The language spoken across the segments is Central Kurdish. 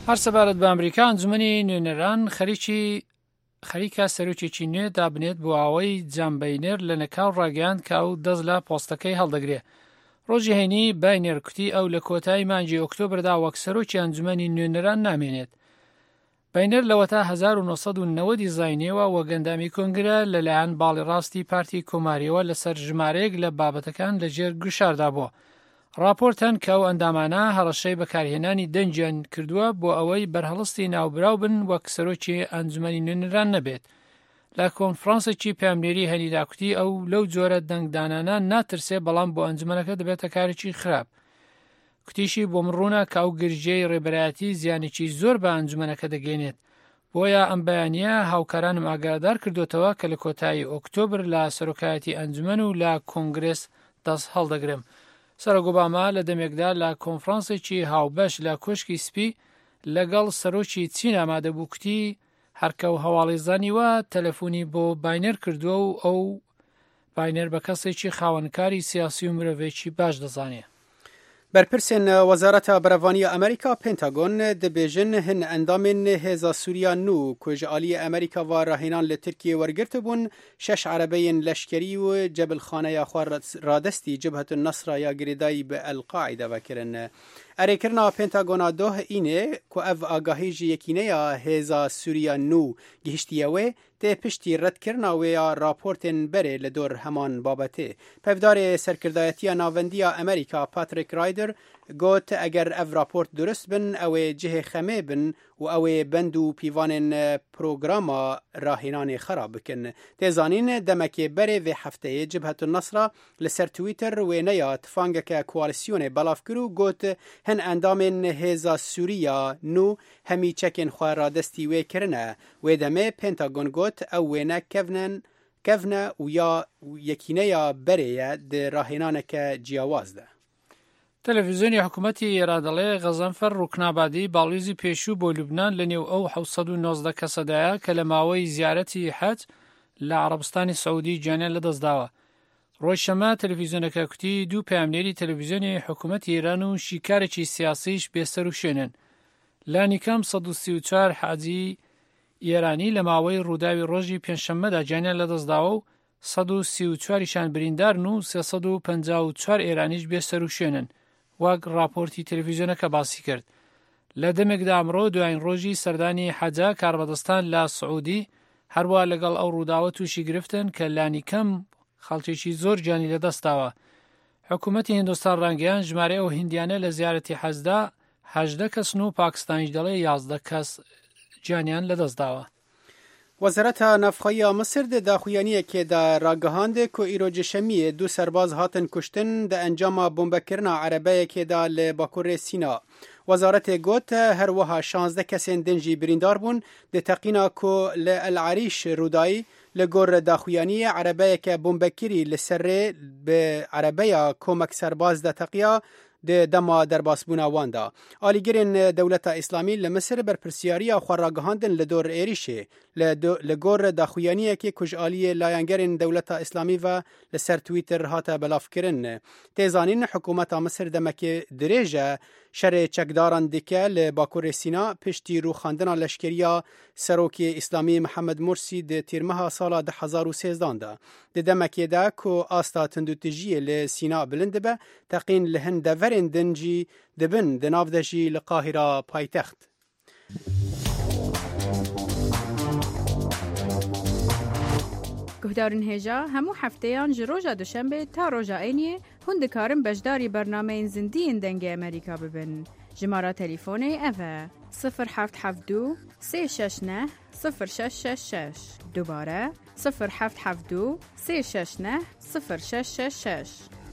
هەر سەبارەت بە ئەمریکا ئەنجومەنی نوێنەران خەریکە سەرۆکێکی نوێ دابنێت بۆ ئاوەی جان باینێر لە نەکاو ڕاگەیاند کە ئەو دەست لە پۆستەکەی هەڵدەگرێت. ڕۆژی هەینی باینێر کوتی ئەو لە کۆتایی مانگی ئۆکتۆبردا وەک سەرۆکی ئەنجومەنی نوێنەران نامێنێت. باینێر لەوەتا 1990 دیزاینێوە وە گەندامی کۆنگرە لەلایەن باڵی ڕاستی پارتی کۆماریەوە لەسەر ژمارەیەک لە بابەتەکان لەژێر گشاردا بووە. راپۆرتەن کە ئەو ئەندامانە هەڕەشەی بەکارهێنانی دەنجیان کردووە بۆ ئەوەی بەرهەڵستی ناوبراو بن وەک سەرۆکی ئەنجومەنی نوێنەران نەبێت. لە کۆنفرانسێکی پەیامنێری هەنیدا کوتی ئەو لەو جۆرە دەنگدانانە ناترسێ بەڵام بۆ ئەنجومەنەکە دەبێتە کارێکی خراپ. کوتیشی بۆ مڕوونە کە ئەو گرژەی ڕێبەرایەتی زیانێکی زۆر بە ئەنجومەنەکە دەگەێنێت. بۆیە ئەم بەیانیە هاوکارانم ئاگادار کردوتەوە کە لە کۆتایی ئۆکتۆبر لە سەرۆکایەتی ئەنجومەن و لە کۆنگرس دەست هەڵدەگرم. سەرۆک ئۆباما لە دەمێکدا لە کۆنفرانسێکی هاوبەش لە کۆشکی سپی لەگەڵ سەرۆکی چین ئامادەبوو کوتی هەرکە و هەواڵی زانیوە تەلەفۆنی بۆ باینێر کردووە و ئەو باینێر بە کەسێکی خاوەنکاری سیاسی و مرۆڤێکی باش دەزانێت. برپرسên وەزارەتا بەرەڤانیە ئەمریکا پێنتاگۆن دەبێژن هەن ئەندامên هێزا سووریا نو ku ji aliyê Amerîka ve rahênan li Tirkiyê wergirtibûn 6 erebeyên leşkerî û cebilxaneya xwe radestî Cibhetun Nesra ya girêdayî bi El-Qaîde vekirin. Erêkirina Pentagona doh înê ku ev agahî ji yekîneya hêza Sûriya nû gihiştiye wê tê piştî redkirina wê ya raportên berê li dor heman babetê. Pevdarê Serkirdayetiya Navendiya Amerîka Patrick Ryder got eger ev raport durist bin ew ê cihê xemê bin û ew ê bend û pîvanên programa rahênanê xerab bikin. Tê zanîn demekê berê vê hefteyê Cibhetun Nesra li ser Twitter wêneya tifangeke koalîsyonê belav kir û got hin endamên hêza Sûriya nû hemî çekên xwe radestî wê kirine. Wê demê Pentagon got ew wêne kevne û ya yekîneya berê ye di rahênaneke ciyawaz de. تەلەڤیزیۆنی حکوومەتی ئێران دەڵێ غەزەنفەر ڕوونابادی باڵیزی پێشوو بۆ لوبنان لە نێو ئەو 719 کەسەدایە کە لە ماوەی زیارەتی حەج لە عەرەبستانی سەعودی گیانیان لەدەستداوە. ڕۆژشەمە تەلەڤیزیۆنەکە کوتی دوو پەیامنێری تەلەڤیزیۆنی حکوومەتی ئێران و شیکارێکی سیاسیش بێسەر و شوێنن. لانیکەم 134 حاجی ئێرانی لە ماوەی ڕووداوی ڕۆژی پێنجشەممەدا گیانیان لەدەستداوە و 134یشان بریندارن و 354 ئێرانیش بێسەر و شوێنن. وەک راپۆرتی تەلەڤیزیۆنەکە باسی کرد. لە دەمێکدا ئەمڕۆ دوایین ڕۆژی سەردانی حەجە کاربەدەستان لە سعودی هەروە لەگەڵ ئەو ڕووداوە تووشی گرفتن کە لانیکەم خەڵکێکی زۆر گیانی لەدەستاوە. حکوومەتی هیندستان ڕانگەیان ژمارەی ئەو هیندیانە لە زیارەتی حەجدا 18 کەسن و پاکستانیش دەڵێ 11 کەس گیانیان لەدەستداوە. وەزارەتا نەفخۆییە مسر د داخویانیەکێدا ڕاگەهاندێ کو ئیرۆجە شەمیە دوو سەرباز هاتن کوشتن د ئەنجاما بۆمبەکردنا عەرەبەیەکێدا لە باکوڕێ سینا. وەزارەتێ گوت هەروەها 16 کەسێن دنجی بریندار بوون د تەقینا کو لە ئەلعەریش ڕوودایی لە گۆڕ داخویانیە عەرەبەیەکە بۆمبەکری لەسەرێ بە عەرەبەیە کۆمەک سەرباز د تەقیا د دما درباسبونا واندا. آلیگرین دولتا اسلامی لمصر برپرسیاریا خواراگهاندن لدور ایریشه لگور داخویانیه که کج آلیه لایانگرین دولتا اسلامی و لسر تویتر هاتا بلاف کرن. تیزانین حکومت مصر دمک دریجه شر چکداران دکه لباکور سینا پشتی رو خاندنا لشکریا سروکی اسلامی محمد مرسی د تیرمها سالا 2013 ده. د دمکی ده کو آستا تندوتجیه لسینا بلند به تقین لهن دورن دنجی دبن دناف دجی لقاهرة پایتخت. گهدارن هجا همو هفتهان جروجا دوشنبه تا روژا اینیه هندکارن بجداری برنامه زندین دنگ امریکا ببن. جماره تلیفونه اوه 0772 369 0666 دوباره 0772 369 0666.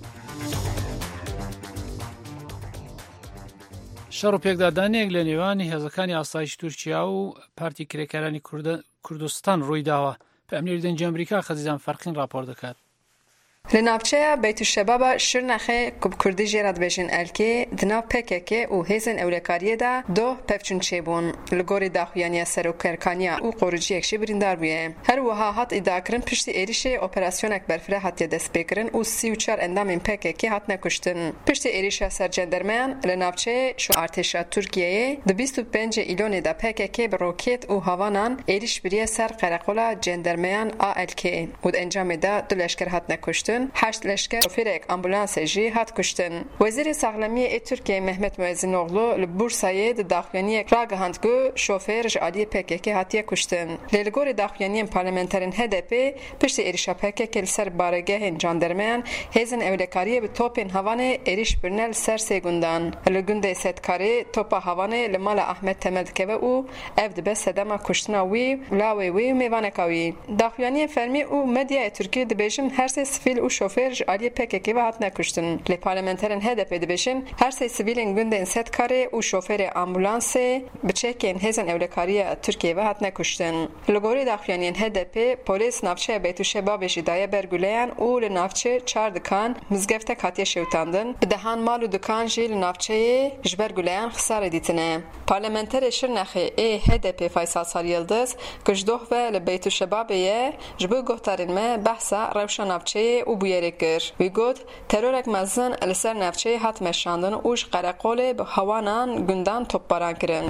شەڕ و پێکدادانێک لە نێوانی هێزەکانی ئاسایشی تورکیا و پارتی کرێکارانی کوردستان ڕووی داوە. پەیامنێری دەنگی ئەمریکا خەزیزان فەرقین راپۆر دەکات. لنابچه بیت الشباب شرنخه کب کردی جرات بجن الکی دنا پکک و هزن اولکاریه دا دو پفچون چبون لگوری داخویانی سروکرکانیا و قروجی اکشی بریندار بویه هر وها هات ادعا کرن پشتی ایریش اپراسیونک برفره هاتی دست بکرن و 34 اندام پکک هات نکشتن پشتی ایریش سر جندرمان لنابچه شو ارتشا ترکیه د 25 ایلون دا پکک به روکت و هاوانان ایریش بریه سر قرقولا جندرمان آلکی و انجام دا دو لشکر هات نکشتن 8 لشکر شوفیر امبولانس جی هات کشتن وزیر ساغلمی ترکیه مهمت موزینوغلو لبورسای د داخویانی راگهاند کو شوفیر جالی پکک هاتیه کشتن لگور داخویانی پارلمانترین HDP پشت ایریشا پکک سر بارگاه جاندرمان هزن اولکاری به توپین هوانه ایریش برنل سر سگوندان لگنده ستکاری توپا هوانه لمال احمد تمدکوه او افد به صدما کشتنا وی لاوی وی میوانکاوی داخویانی فرمی او مدیا ترکیه دبیجن هر سه سفیل و شوفیر جالی پکک و هات نکشتن لی پارلمانترین HDP دبیجن هر سه سیویلین گنده ستکاری و شوفیر امبولانس بچکین هزن اولکاری ترکیه و هات نکشتن لگوری داخویانی HDP پلیس نافچه بیت الشباب جدای برگولیان او لنافچه 4 دکان مزگفته کاتیه شوتاندن به دهان مال و دکان جی لنافچه جبرگولیان خسار دیتنه پارلمانتر شرنخه HDP فیصل ساریلدز کجدوه و لبیت الشباب یه جبو گفتارین ما بحثا روشن نافچه او بویره کر وی گفت ترورک مزن لسر نافچه هات مشاندن اوش قرقول به هوانان گندان توپاران کرن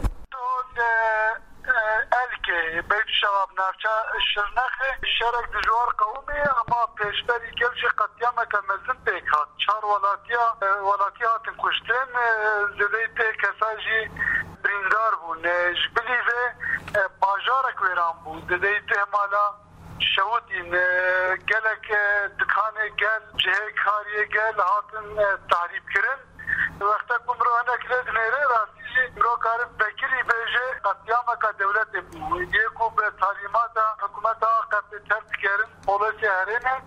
الکی بیت شباب نافچه شرنخه شرک دجوار قومی اما پیشتری گلش قطیامه که مزن پیکات 4 ولاتی هاتن کشتن زده تی کساجی بریندار بون جبلی و باجارک ویران بون زده تی مالا شوتین گلک دکانه گل جهه کاریه گل هاتن تعریب کرن وقتا کم رو هنک لید نیره راستی رو کارم بکری بیجه قطیامه که دولت بو یکو به تعلیمات حکومت قبل ترد کرن پولیسی هرینه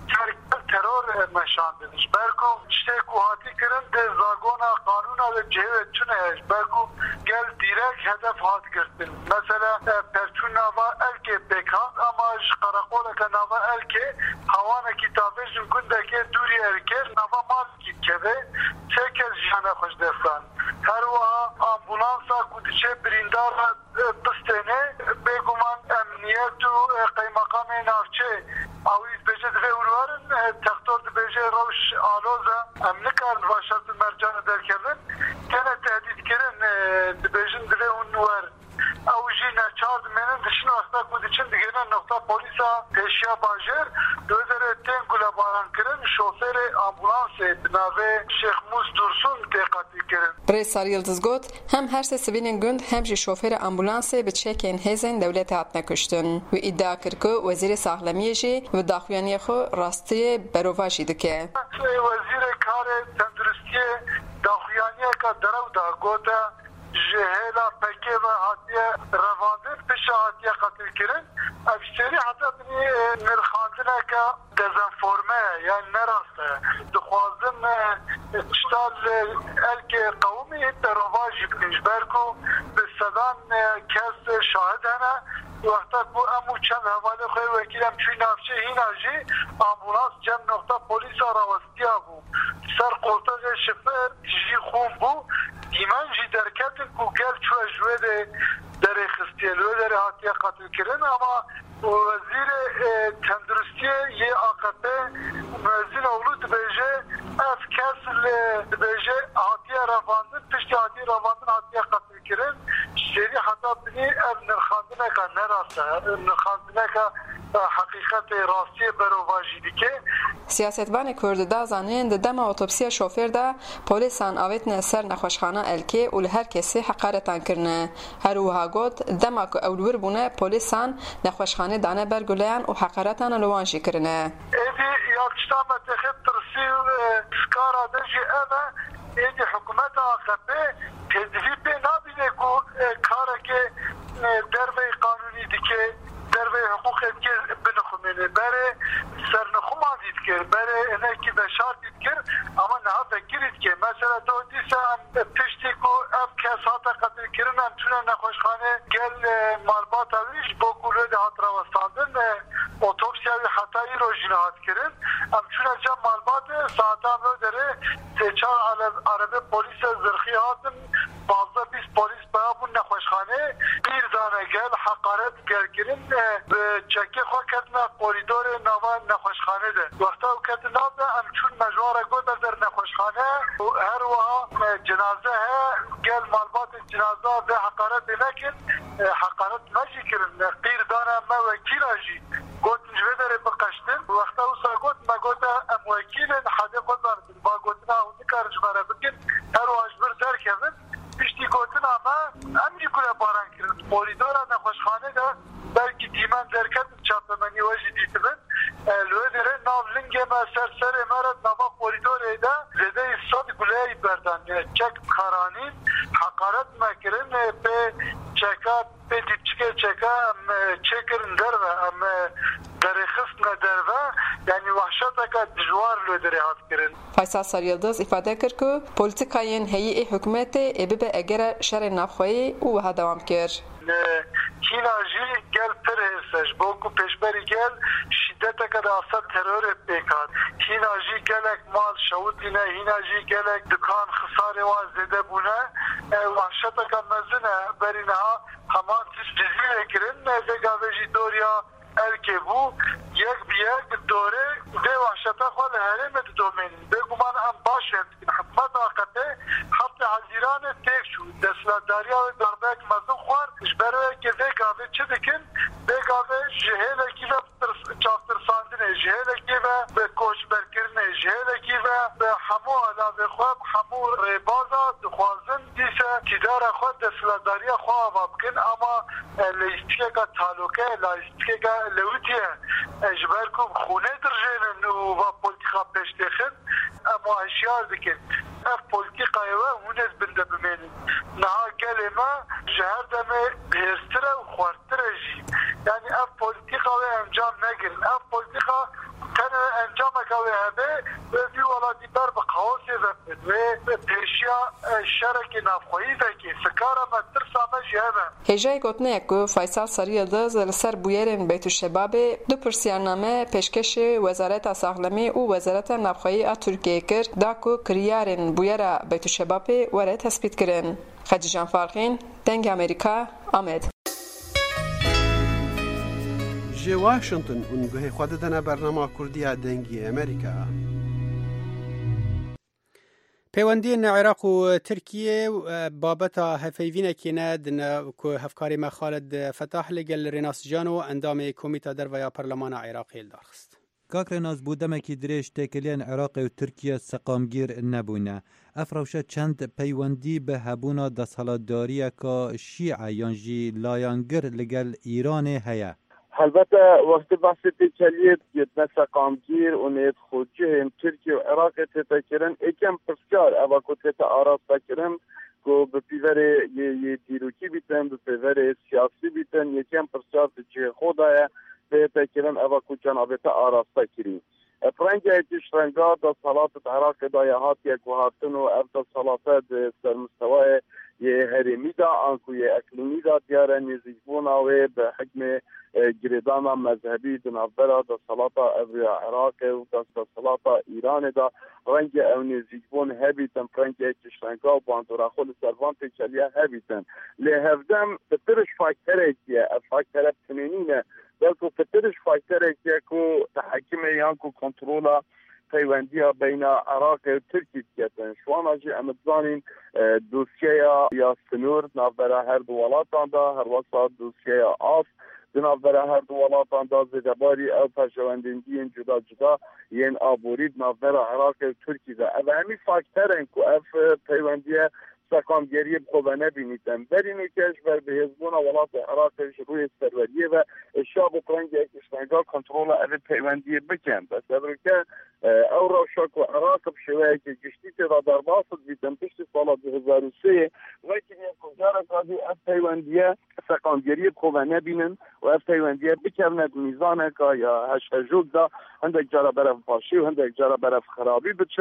ترور مشاندنش برکو چته کوهاتی کرن ده زاگونا قانونا ده جهوه چونه هش برکو گل دیرک هدف هات گرتن مثلا پرچون ناوا الکه بکاند اما قرقوله که ناوا الکه هوانا کتابه جمکنده که دوری الکر ناوا مال کده چه کس جانه خوش دستان هر وها آمبولانسا کودچه بریندار بستنه بگومان امنیت و قیمقام نافچه اویز بجه دوه اروارن تختور بجه روش آلوزه امنکارن و شرط مرجان در کردن کنه تهدید کرن بجن دوه اونوار او جی نچارد منن دشن وقتا کودچن دیگرن نقطه پولیسا پیشیا باجر دوزر تین گوله باران کرن شوفر آمبولانس بناوه شیخ موس درسون تقاطی کرن برای ساریلدز گوت هم هر سه سوینین گند هم جی شوفر آمبولانس به چکین هزن دولت هات نکشتن و ادعا کرد که وزیر ساغلمی جی و داخویانی خو راستی بروواجی دکه وزیر کار تندرستی داخویانی که درو دا گوته جهلا پکه و هاتیه رواندن پشه هاتیه قتل کرن افسری حتی بنی نرخاندنه که دزنفورمه یعنی نراسته دخوازن چتال الک قومی درواجی بنیش برکو به صدان کس شاهد هنه وقتا بو امو چند حواله خوی وکیلم چوی نافچه هین آجی آمبولانس جمع نقطه پولیس راوستیا بو سر قلطه شفر جی خون بو دیمان جی درکتن کو گل چو اجوه در خستیلوه در هاتیه قتل کرن اما وزیر تندرستی یه آقابه موزین اولو دبیجه اف کس دبیجه هاتیه رواندن پشتی هاتیه رواندن هاتیه قتل کرن شری حتی بنی اف نرخاندنه که نراسته نرخاندنه که حقیقت راستی برواجی دیگه سیاستوان کرد دا زانین د دم اوتوپسی شوفر دا پولیسان اویتن سر نخوشخانه الکی و لهر کسی حقارتان کرنه هر وها گوت دما که اولور بونه پولیسان نخوشخانه دانه برگولیان و حقارتان لوانجی کرنه ایدی یاکشتا متخب ترسی سکارا دجی اوه ایدی حکومت آخبه تدوی پی نابینه کارکه دربه قانونی دیگه دربه حقوق ادگر بنخومینه بره سرنخومان دید کر بره اینه که بشار دید کر اما نه فکرید که مثلا تو دیسه پشتی که اف کسات قتل کرن هم تونه نخوشخانه گل مالبات اویش با کلوه ده هات روستاندن otopsiya hatayı rojinat kirin am şuna cam malbat saatam ödere seçar arabe polis zırhı hatın bazı biz polis baya bu nexweşxane bir dane gel hakaret gergirin çeke xweketine koridorê nava nexweşxane de wexta ew ketin nav de em çûn mejwara got der nexweşxane her wiha cenaze he gel malbatê cenaza ve hakaretê nekin hakaret nejî kirin bir dane me wekîla jî gotin ji vê derê biqeştin wexta wisa got me got em wekîlin hedê xwe zanibin va gotina hûn nikarin ji me re bikin her wiha ji bir derkevin piştî gotina me em jî kule baran kirin koridora nexweşxane de belki dîmen derketin çapemenî we jî dîtibin li wê derê nav lingê me ser serê me re nava koridorê de zêdeyî sad guleyê berdan çek karanîn hakaret me kirin pê çeka pê dîpçikê çeka em çêkirin derve em derê xistine derve yani wehşeteka dijwar li wê derê hat kirin. Faysal Saryıldız ifade kir ku polîtikayên heyî hikûmetê ê bibe egera şerê navxweyî û wiha dewam kir. Hîna jî gel pir hêsej bo ku pêşberî gel şîddeteke de asa terorê pêk hat. Hîna jî gelek mal şewitîne, hîna jî gelek dukan xisarê wan zêde bûne. Wehşeteka mezin e berî niha heman tişt cizîrê kirin vêgavê jî doriya erkê bû yek bi yek dorê dê wehşeta xwe li herêmê didomînin. Bêguman em baş ên dikin hikûmeta qetê heftê Hezîranê têk çû desthilatdariya wê darbek mezin xwar ji ber wê vêgavê çi dikin vêgavê ji hêlekî ve çavtirsandinê ji hêlekî ve koçberkirinê ji hêlekî ve bi hemû alavê xwe hemû rêbaza dixwazin dîse tîdara xwe desthilatdariya xwe ava bikin ama lêstîkeka talûke lêstîkeka lewitiye ji ber ku xûnê dirjênin û va polîtika pêştêxin em hişyar dikin ev polîtikayê we hûn ê bin de bimênin niha gelê me ji her demê hêrstir e û xwartir e jî yani ev polîtika wê encam negirin ev polîtika tenê encameka wê hebe ve vî welatî ber bi qawosê vebin wê pêşiya şerekê navxweyî vekê fikara me tirsa me jî hebe. Hêjayê gotineyek ku Faysal Saryıldız li ser bûyerên Beytûşebabê du pirsiyarname pêşkêşê Wezareta Saxlemê û Wezareta Navxweyî a Tirkiyeyê kir da ku kiryarên bûyera Beytûşebabê were tespît kirin. Xedîcan Farxîn, Dengê Amerîka, Amed. Ji Washington û guhê xwe didine bernama Kurdiya Dengê Amerîka. Peywendiyên Iraq û Tirkiye babeta hevpeyvînekê ne din ku hevkarê me Xalid Fetah li gel Rênasîjan û endamê Komîta Derveya Parlemana Iraqê li darxist. Kakrênas bû demekî dirêj têkiliyên Iraqê û Tirkiye seqamgîr nebûne. Ev rewşa çend peywendî bi hebûna desthilatdariyeka Şîe yan jî layangir li gel Îranê heye. Helbette wextê behsê têkeliyê yetme seqamgîr û nêzxûcihên Tirkiye û Iraqê tête kirin êkem pirsyar eva ku tête arasta kirin ku bi pîverê yê dîrokî bîtin bi pêverê siyasî bîtin yekem pirsyar di cihê xwe de ye tête kirin eva ku cenabê te arasta kirî. Rengê tişrenga desthilatê Iraqê de ye hatiye guhartin û ev desthilatê di sermistewayê yê herêmî de an ku yê eklîmî de diyare nêzîkbûna wê bi hikmê girêdana mezhebî di navbera desthelata Evriya Iraqê û desthelata Îranê de rengê ew nêzîkbûn hebîtin rengê tişrenga û bandora xwe li ser van têkeliya hebîtin. Lê hevdem bi tiriş fakterekî ye ev fakterek tinênîne belku bi tiriş fakterekî ye ku tehekîmê yan ku kontrola peywendiya beyna Iraqê û Tirkiye diketin. Şwana jî em dizanîn dosyeya ya sinûr navbera her du welatan da her wesa dosyeya af di navbera her du welatan da zêdebarî ew pejewendîndiyên cuda cuda yên aborî di navbera Iraqê û Tirkiye de. Ev hemî fakterên ku ev peywendiye seqamgeriyê bi xwe nebînîtin. Berînê keş ber bihêzbûna welatê Iraqê ji rûyê serweriyê ve eşya bi rengê tişrenga kontrola evê peywendiyê bikin. Besebrike ew rewşa ku Iraq bi şêweyekê giştî têda derbasî bîtin piştî sala 2003 vekiriye ku careka dî ev peywendiye seqamgeriyê bi xwe nebînin û ev peywendiye bikevne di mîzaneka ya heşhejûk da hindek cara berev başî û hindek cara berev xerabî biçin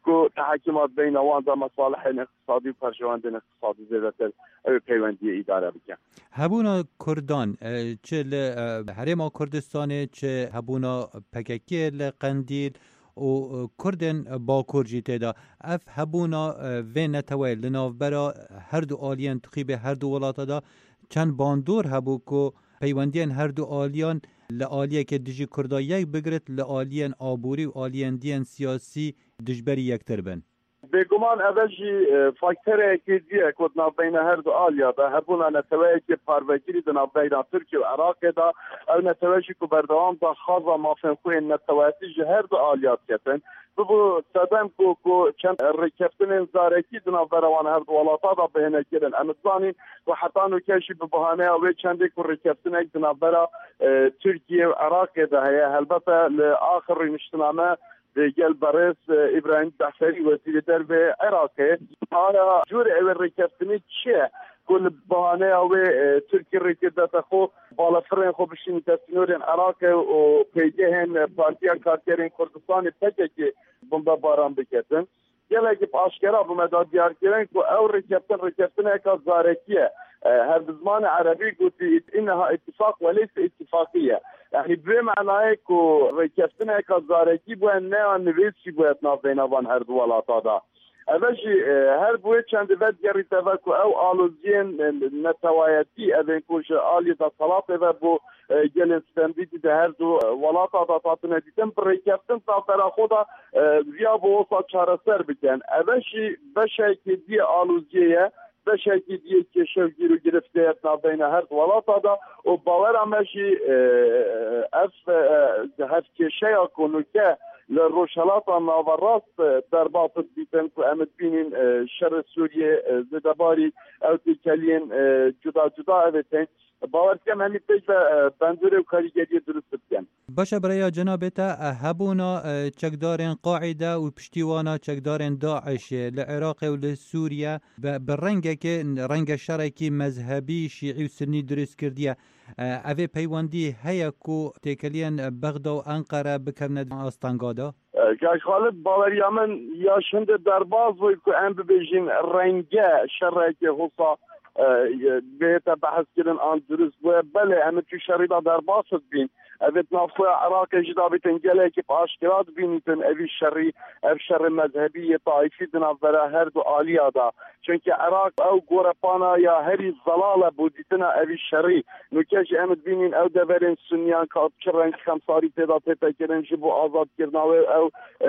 که تحکیمات بین آوان دا مصالح اقتصادی و پرشواندن اقتصادی زیادتر او پیوندی اداره بکن. هبونا کردان چه حرم کردستان چه هبونا پککی لقندیل و کردن با کرجی تدا اف هبونا و نتویل لنافبرا هر دو آلیان تقیب هر دو ولات دا چند باندور هبو که پیوندین هر دو آلیان لآلیه که دجی کردا یک بگرد لآلیان آبوری و آلیان دیان سیاسی دجبری یک تربن. بگمان اوشی فاکتر اکیدیه که نابین هر دو آلیا دا هبونا نتویه که پاروکیری دا نابین ترکیه و عراق دا او نتویشی که بردوام دا خواه مافن خوی نتویتی هر دو آلیات کتن بو سادم کو چند رکفتن زارکی دنا بروان هر ولاتا دا بهنه کردن امثانی و حتی نو کشی به بهانه او چند کو رکفتن یک دنا برا ترکیه و عراق ده هي البته لاخر نشتنامه گل برس ابراهیم دحسری وزیر درب عراق آیا جور او رکفتنی چیه كل بهانه او تركي ريكدت خو بالا فرن خو بشين تسنورين عراق و بيجهن بارتيا كارتيرين كردستان تكي بمبا باران بكتن يلاقي باشكرا بمداد ديار كيرن كو او ركبتن هيك زاركيه هر بزمان عربي قلت انها اتفاق وليس اتفاقيه يعني بمعنى كو ركبتن هيك زاركي بو ان نويسي بو بينوان هر دولاتا دا اوشی هر بوی چند وقت گری توکو او آلوزین نتوایتی اوین کوش آلی دا صلاة و بو گلن سپندیدی ده هر دو ولاتا دا تاتنه دیدن بریکفتن تا برا خودا ویا بو اوسا چاره سر بکن اوشی بشه که دی آلوزیه بشه که دی کشو گیرو گرفته اتنا بین هر دو ولاتا دا و باور همشی هف کشه یا کنو که لروشالات ناوراست در باطل بیتن که امد بینین شر سوریه زدباری او تکلین جدا اوتن باور کم همی پیش بندوره و کاریگری درست بکن. باشه برای جنابتا هبونا چکدارن قاعده و پشتیوانا چکدارن داعش لعراق و لسوریا برنگه که رنگ شرکی مذهبی شیعی و سنی درست کردیه اوه پیواندی هیا کو تکلین بغدا و انقره بکرند آستانگادا؟ گاش خالد باوری من یا شنده در باز وی که ام ببیجین رنگه شرکی خصا بهت بحث کردن آن درست بوده بله همه تو شریدا در باست بین اوید نافوی عراق جدا بیتن گله که پاشکرات بینیتن اوی شری او شر مذهبی طایفی دنافره هر دو آلیا دا چونکه عراق او گورپانا یا هری زلاله بودیتنا اوی شری نوکش امد بینین او دورین سنیان که چرنگ خمساری پیدا پیدا کرن جبو آزاد کرناوی او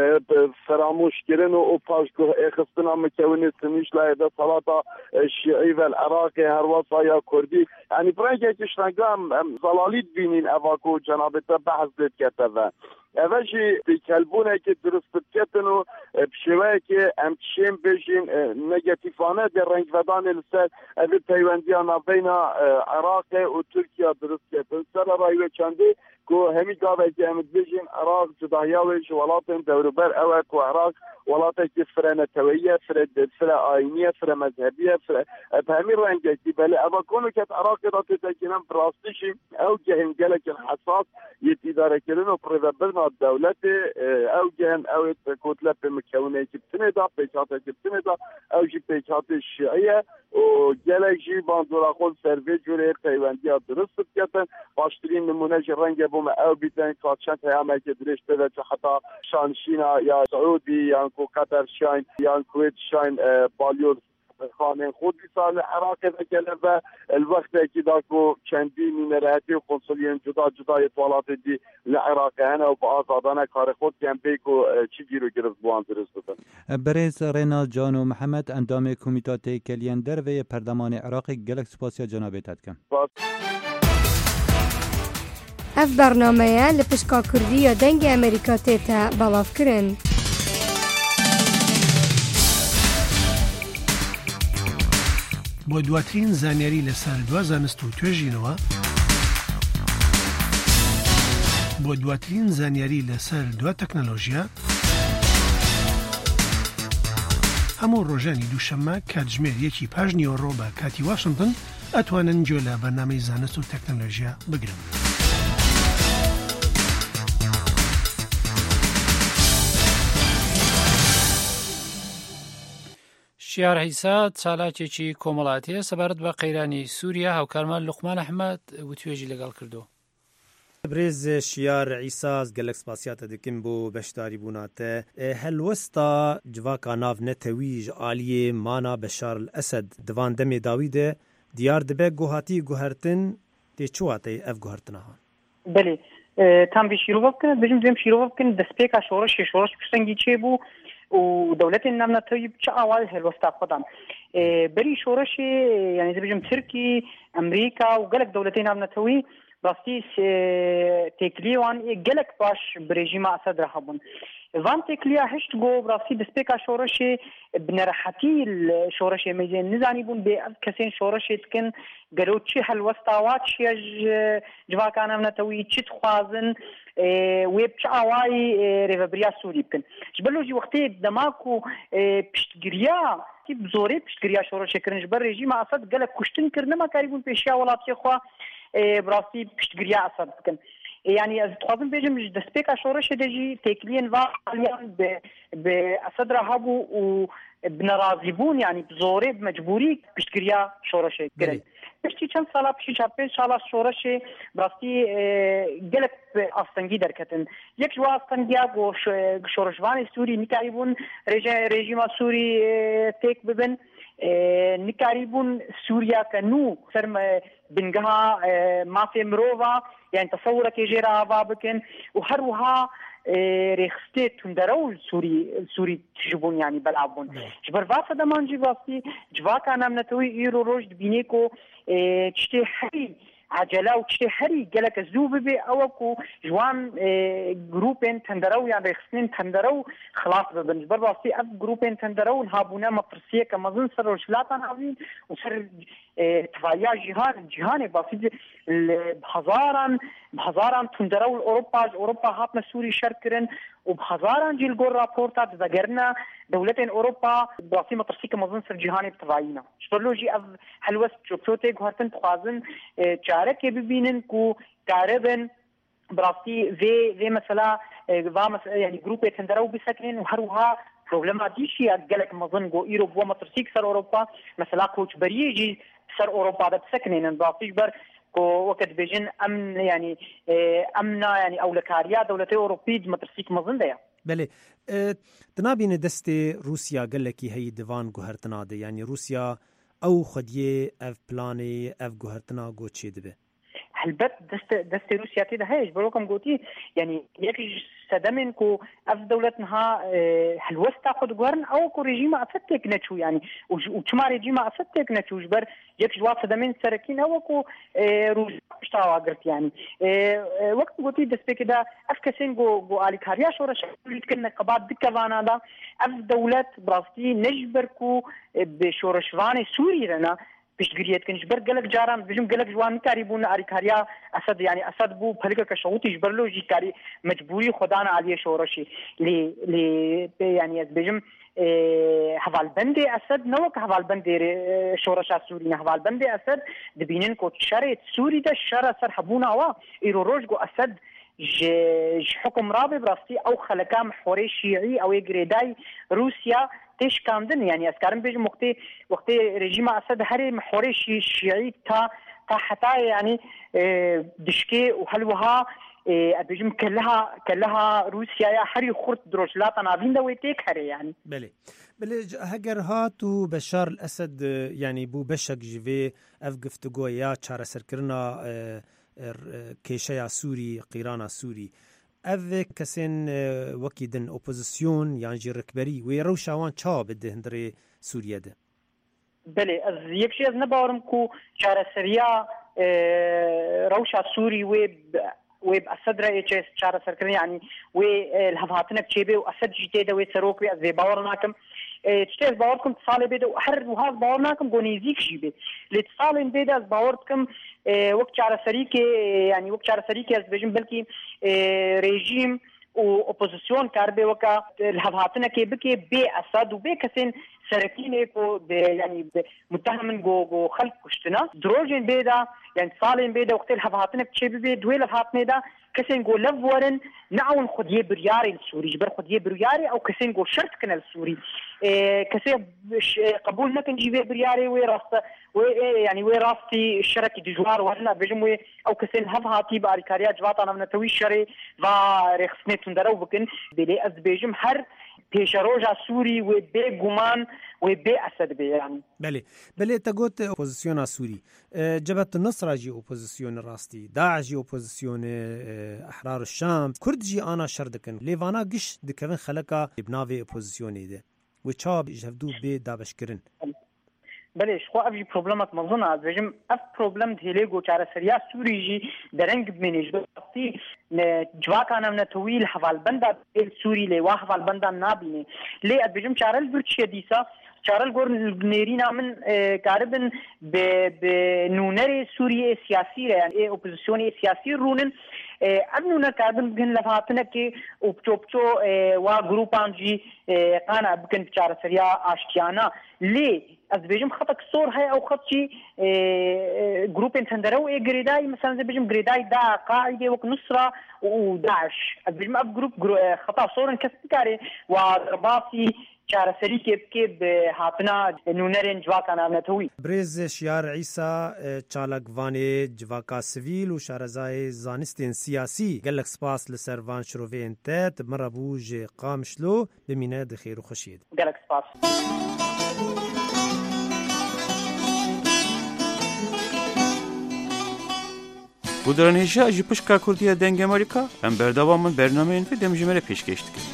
فراموش کرن و پاشکو اخستنا مکونی سنیش لایده صلاة شیعی و العراق هر واسا یا کردی یعنی برنگه کشنگام زلالید بینین اواکو جنابتا بحث دید کته و اوشی کلبونه که درست بکتن و بشوه که امتشیم بشین نگاتیفانه در رنگ ودان لسر اوی پیوندیانا بین عراق و ترکیه درست کتن سر رایوه چنده که همی گاوه که امت بشین عراق جداهیاوش ولاتن دوروبر اوه که عراق ولاته که فرنه تویه فره آینیه فره مذهبیه به همین رنگه که بله اما کنو که عراق را تتکنم براستشیم او که هنگله که حساس یه اداره کردن و پروبرنا دولت او جهن او کتله به مکونه که بتنه دا پیچاته که بتنه دا او جی پیچات شیعیه و گله جی باندورا خود سروی جوره پیوندی ها درست بکتن باشترین نمونه جی رنگ بوم او بیتن کاتشن تیامه که درشته و حتی شانشینا یا سعودی یا کو قطر شاین یا کویت شاین بالیور خانه خودی سال عراق بکله و الوقت که داکو چندی نمرهتی و قنصلیین جدا اطوالات دی لعراق هنه و با آزادانه کار خود کم بیکو چی گیرو گرفت بوان درست بودن. برز رینا جان و محمد اندام کمیتات کلیان در و پردمان عراق گلک سپاسیا جنابتت کن. اف برنامه لپشکا کردی یا دنگ امریکا تیتا بلاف کرن. بۆ دواترین زانیاری لەسەر دوا زانست و توێژینەوە بۆ دواترین زانیاری لەسەر دوا تەکنەلۆژیا هەموو ڕۆژانی دووشەممە کاتژمێر 1 پاش نیوەڕۆ بە کاتی واشنگتن ئەتوانن گوێ لە بەرنامەی زانست و تەکنەلۆژیا بگرن. شیار عیسا چالاکێکی کۆمەڵاتیە سەبارەت بە قەیرانی سووریا هاوکارمان لوقمان ئەحمەد وتوێژی لەگەڵ کردو. برێز شیار عیساز gelek spasiyata dikim bo beşdarî bûnate helwesta civaka nav netewî ji aliyê mana Beşar el-Esed divan demê dawî de diyar dibe guhatî guhertin tê çi watê ev guhertina han. Belê tam vê şîrova bikin bijim dêm şîrova bikin destpêka şoreşê şoreş pirsengî çêbû û dewletên nav netewî çi awayê helwesta xwedan berî şoreşê yani dibijim Tirkî, Emerîka û gelek dewletên nav netewî راستی تکلیوان گلک باش برژیم اسد رهبون وان تکلیا هشت گو راستی دسپیکا شورش بنرحتی شورش میزن نزانی بون به کسین شورش تکن گرو چی هلوستاوات چی جواکان هم نتوی چی تخوازن ویب چه آوای ریوبریا سوری بکن جبلو جی وقتی دماکو پشتگریا کی بزوری پشتگریا شورش کرنج بر رژیم اسد گلک کشتن کرنه ما کاریبون پیشیا ولاتی خو براستی پشتگیری اسد بکن یعنی از خوازم بیجم دستپیکا شورش دجی تکلین و علیان به اسد رهابو و بنرازیبون یعنی بزوری بمجبوری پشتگیری شورش کرن پشتی چند سالا پشتی چند سالا شورش براستی گلک آستنگی درکتن یک جوا آستنگی گو شورشوان سوری نکاریبون رژیم سوری تک ببن نکاریبون سوریا کنو سرم بنگها مافی مروفا يعني تصورك يجرى بابكن وهروها ريخستي تندرول سوري تجبون يعني بلعبون جبر فاسا دمان جيباسي جواك انا منتوي ايرو روج بينيكو تشتي حري عجله وتشتي حري قالك الزوب بي اوكو جوان جروبين تندرو يعني ريخستين تندرو خلاص بالنسبه لراسي اف جروبين تندرو هابونا مفرسيه كمازن سر وشلاتان عظيم وسر تفايا جهان باسي بهزاران تندرو اوروبا هاتنا سوري شركرن وبهزاران جيل جور رابورتات ذكرنا دولتين اوروبا باسي مترسي كمازن سر جهان بتفاينا شتولوجي اف حلوس جوبتوتي غارتن تخازن چارك ببينن كو تقريبا براسي في مثلا يعني جروب تندرو بسكن وهروها بروبلماتيشي قالك مازن جو ايروب ومترسيك سر اوروبا مثلا كوتش بريجي سر اوروبا ده بسكنين براسي جبر وقت بيجن امن يعني امنا يعني اولكاريا دولتي اوروبي مترسيك مازن ده بله تنابين دستي روسيا قالكي هي ديوان غهرتنا ده يعني روسيا او خديه اف بلاني اف غهرتنا جو تشي دبه هلبت دست روسيا تي ده هيش بروكم قوتي يعني يكي سدمن كو اف دولتنها هلوستا خد غورن او كو ريجيم افتك نتشو يعني وچما ريجيم افتك نتشو جبر يك جوا سدمن سركين او كو روسيا اشتاوا غرت يعني وقت قوتي دست كده اف كسين جو اليكاريا شورش يتكن قبات دكوانا دا اف دولت براستي نجبركو بشورشوان سوري رنا پشتگیریت کنش بر گلک جاران بجم گلک جوان کاری بون آریکاریا اسد يعني اسد بو پلک کشوتی جبرلو جی کاری مجبوری خدان علی شورشی لی يعني بجم حوال بند اسد نوک حوال بند شورش سوری نه حوال بند اسد دبینن کو شرط سوری ده شر سر حبونا وا ایرو روج گو اسد حكم رابع براستي او خلقام حوري شيعي او يجريداي روسيا تيش كامدن يعني اسكارن بيج وقتي رجيم اسد هري محوري شيعي تا حتى يعني دشكي وحلوها بيجم كلها روسيا يا حري خرط دروجلات نافين دا ويتيك هري يعني بله هگر هاتو بشار الاسد يعني بو بشك جيفي اف گفتگو يا چاره سرکرنا کیشیا سوری قیرانا سوری او کسین وکیدن اپوزیسیون یعنی جی رکبری و روشاوان چا بده هندری سوریه ده بله از یکشی از نبارم کو چاره سریا روشا سوری و اسد رأي چاره سرکرن يعني و الهفاتنك چيبه و اسد جيته ده و سروك و از باورناكم تشتيز باوركم تصالي بيده وحر وهذا باورناكم قونيزيك جيبه لتصالي بيده از باورتكم وقت على سريكي يعني وقت على سريكي از بيجم بلكي ريجيم و اپوزيسيون كاربي وكا الهفاتنا كي بكي بي اسد و بي كسين سركين ايكو يعني متهمن جو خلق كشتنا دروجين بيدا يعني صالين بيدا وقتل هفهاتنك تشي ببي دويل هفهاتني دا كسين قول لفورن نعون خديه برياري السوري جبر خديه برياري او كسين قول شرط كنا السوري كسين قبول نكن جيبه برياري ويراسته يعني وراستي الشركي دجوار وهنا بجم او كسين هفهاتي باريكاريا جوات انا من توي شري و رخصني تندرو بكن بلي از بيجم هر پیشروجا سوری و به گمان و به اسد به يعني بله تقولت اوبوزيسيون سوري جبهة النصر جي اوبوزيسيون راستي داعش جي اوبوزيسيون احرار الشام كرد جي انا شردكن ليفانا قش دكفن خلقا بنافي اوبوزيسيون ده وچاب جهدو به دابشكرن بلش خو افجي بروبلمات مظنه از بجم اف بروبلم دهليگو چاره سريا سوري جي درنگ منيج دوستي جواکانم نتویل حوال بندا سوري له وا حوال بندا نابيني لي از بجم چارل برچ ديسا چارل گور نيرينا من قاربن ب نونري سوري سياسي يعني اوبوزيسيون سياسي رونن ابنونا كاربن بين لفاتنا كي اوبچوبچو وا جروبان جي قانا بكن چاره سريا اشكيانا لي از بيجم خطك صور هاي او خطشي جروب انتندرو جريداي مثلا زي بيجم جريداي دا قاعده وك نصره وداعش از بيجم اب جروب خطا صور كسكاري وضرباتي چاره سری كيب هاتنا نونرين جواكانا نتوي بريز شيار عيسى چالکواني جواكا سيفيل و شارزاي زانستين سياسي قالك سباس لسرفان شروفين تات مربوج قامشلو بميناء دخير وخشيد قالك سباس بودرانهشا جی پشکا کردیه دنگ امریکا ام بردوامن برنامه این فی دمجمره پیش گشت کرد.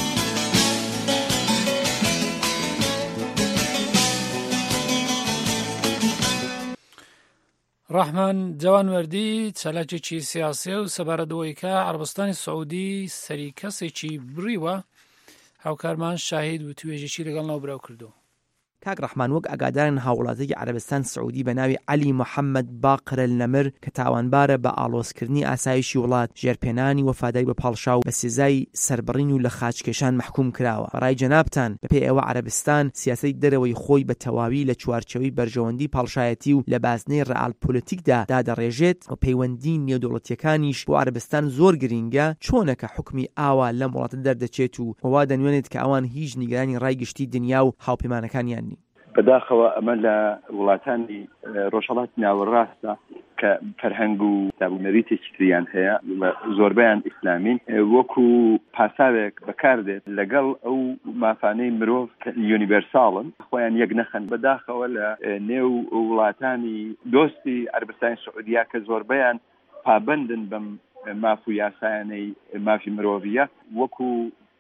ڕحمان جوانوەردی چالاکێکی سیاسی و سەبارەتەوەی کە عەرەبستانی سەعودی سەری کەسێکی بڕیوە هاوکارمان شاهید و توێژێکی لەگەڵ ناوبراو کردو. کاک ڕەحمان وەک ئاگادارن هاوڵاتیەکی عەرەبستان سعودی بە ناوی عەلی محەممەد باقرە النەمر کە تاوانبارە بە ئاڵۆزکردنی ئاسایشی وڵات ژێرپێنانی وەفاداری بە پاڵشا و بە سزای سەربڕین و لە خاچکێشان محکوم کراوە. بەڕای جەنابتان بەپێی ئێوە عەرەبستان سیاسەتی دەرەوەی خۆی بە تەواوی لە چوارچەوەی بەرژەوەندی پاڵشایەتی و لە بازنەی ڕەئال پۆلیتیکدا دادەڕێژێت و پەیوەندی نێودەوڵەتیەکانیش بۆ عەرەبستان زۆر گرینگە چۆنەکە حکمی ئاوا لەم وڵاتە دەردەچێت و وا دەنوێنێت کە ئەوان هیچ نیگەرانی ڕایگشتی دنیا و هاوپەیمانەکانیان نین. بەداخەوە ئەمە لە وڵاتانی ڕۆژهەڵاتی ناوەڕاستە کە فەرهەنگ و دابوونەریتێکی تریان هەیە زۆربەیان ئیسلامین وەکو پاساوێک بەکاردێت لەگەڵ ئەو مافانەی مرۆڤ یونیڤەرساڵن خۆیان یەک نەخەن. بەداخەوە لە نێو وڵاتانی دۆستی عەرەبستانی سعودیا کە زۆربەیان پابەندن بەم ماف و یاسایانەی مافی مرۆڤیە وەکو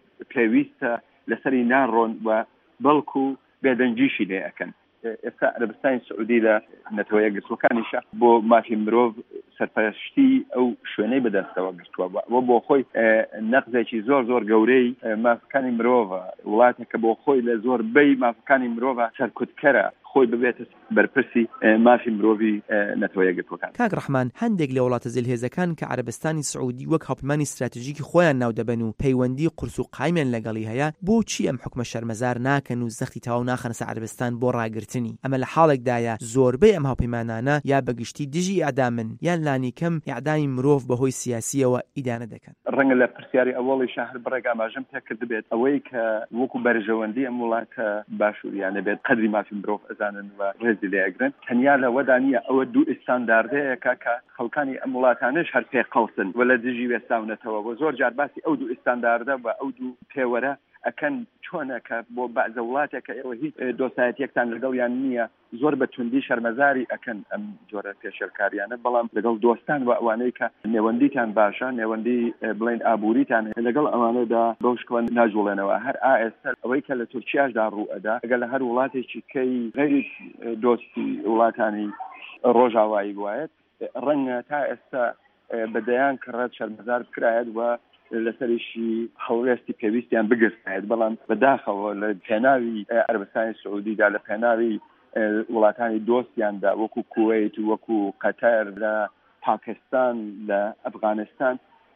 پێویستە لەسەری ناڕۆن و بەڵکو بێدەنجیشی لێ ئەکەن. ئێستا عەرەبستانی سعودی لە نەتەوە یەکگرتوەکانیشە بۆ مافی مرۆڤ سەرپەرشتی ئەو شوێنەی بەدەستەوە گرتووە وە بۆ خۆی نەقزێکی زۆر زۆر گەورەی مافەکانی مرۆڤە وڵاتێکە بۆ خۆی لە زۆربەی مافەکانی مرۆڤە سەرکوتکەرە خۆی ببێتە بەرپرسی مافی مرۆڤی نەتەوە یەکگرتوەکان. کاک ڕەحمان هەندێک لە وڵاتە جەلهێزەکان کە عەرەبستانی سعودی وەک هاوپەیمانی استراتیژیکی خۆیان ناو دەبەن و پەیوەندی قورس و قایمیان لەگەڵی هەیە بۆچی ئەم حکومە شەرمەزار ناکەن و زەختی تەواو ناخەنە عەرەبستان بۆ ڕاگرتنی ئەمە لە حاڵێکدایە زۆربەی ئەم هاوپەیمانانە یا بەگشتی دژی ئەعدامن یان لانی کەم ئیعدامی مرۆڤ بەهۆی سیاسیەوە ئیدانە دەکەن. ڕەنگە لە پرسیاری ئەوڵی شاهر بڕێک ئاماژەم پێکرد بێت ئەوەی کە وەکو بەرژەوەندی ئەم وڵاتە باشووریانە بێت قەدری مافی مرۆڤ ئەزانن و ڕێزی لێگرن تەنیا لەوەدا نیە ئەوە دوو ئستانداردەیەکە کە خەڵکانی ئەم وڵاتانش هەر پێ قەڵسن و لە دژی وێستاونەتەوە بۆ زۆر جار باسی ئەو دوو ئستانداردە بە ئەو دوو پێوەرە ئەکەن چۆنەکە بۆ بەعزە وڵاتێکە ئێوە هیچ دۆسایەتیەکتان لەگەڵیان نییە زۆر بە توندی شەرمەزاری ئەکەن ئەم جۆرە پێشێرکاریانە بەڵام لەگەڵ دۆستان و ئەوانەی کە نێوەندیتان باشە نێوەندی بڵین ئابووریتان لەگەڵ ئەوانەدا بەو شکوە ناجوڵێنەوە هەر ئائێستا ئەوەی کە لە تورکیاشدا ڕوو ئەدا ئەگەر لە هەر وڵاتێکی کەی غەیری دۆستی وڵاتانی ڕۆژاوایی بوایەت ڕەنگە تا ئێستا بەدەیان کڕەت شەرمەزار بکرایەت و لەسەریشی هەڵوێستی پێویستیان بگرسێت بەڵام بەداخەوە لە پێناوی عەرەبستانی سعودیدا لە پێناوی وڵاتانی دۆستیاندا وەکو کوێیت و وەکو قەتەر لە پاکستان لە ئەفغانستان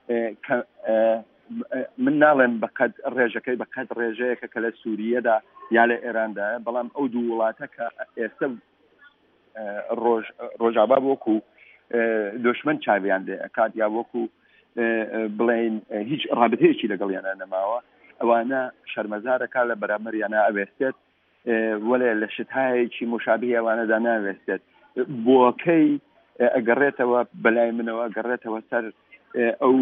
من ناڵێن بەقەد ڕێژەکەی بەقەد ڕێژەیەکە کە لە سووریەدا یا لە ئێراندایە بەڵام ئەو دوو وڵاتە کە ئێستا ڕۆژاوا وەکو دۆشمن چاویان لێ ئەکات یا وەکو بڵێن هیچ ڕابطەیەکی لەگەڵیانە نەماوە ئەوانە شەرمەزارەکە لە بەرامبەریانە ئەوێستێت وەلێ لە شتایەکی مشابهی ئەوانەدا ناوێستێت بۆکەی ئەگەڕێتەوە بەلای منەوە گەڕێتەوە سەر ئەو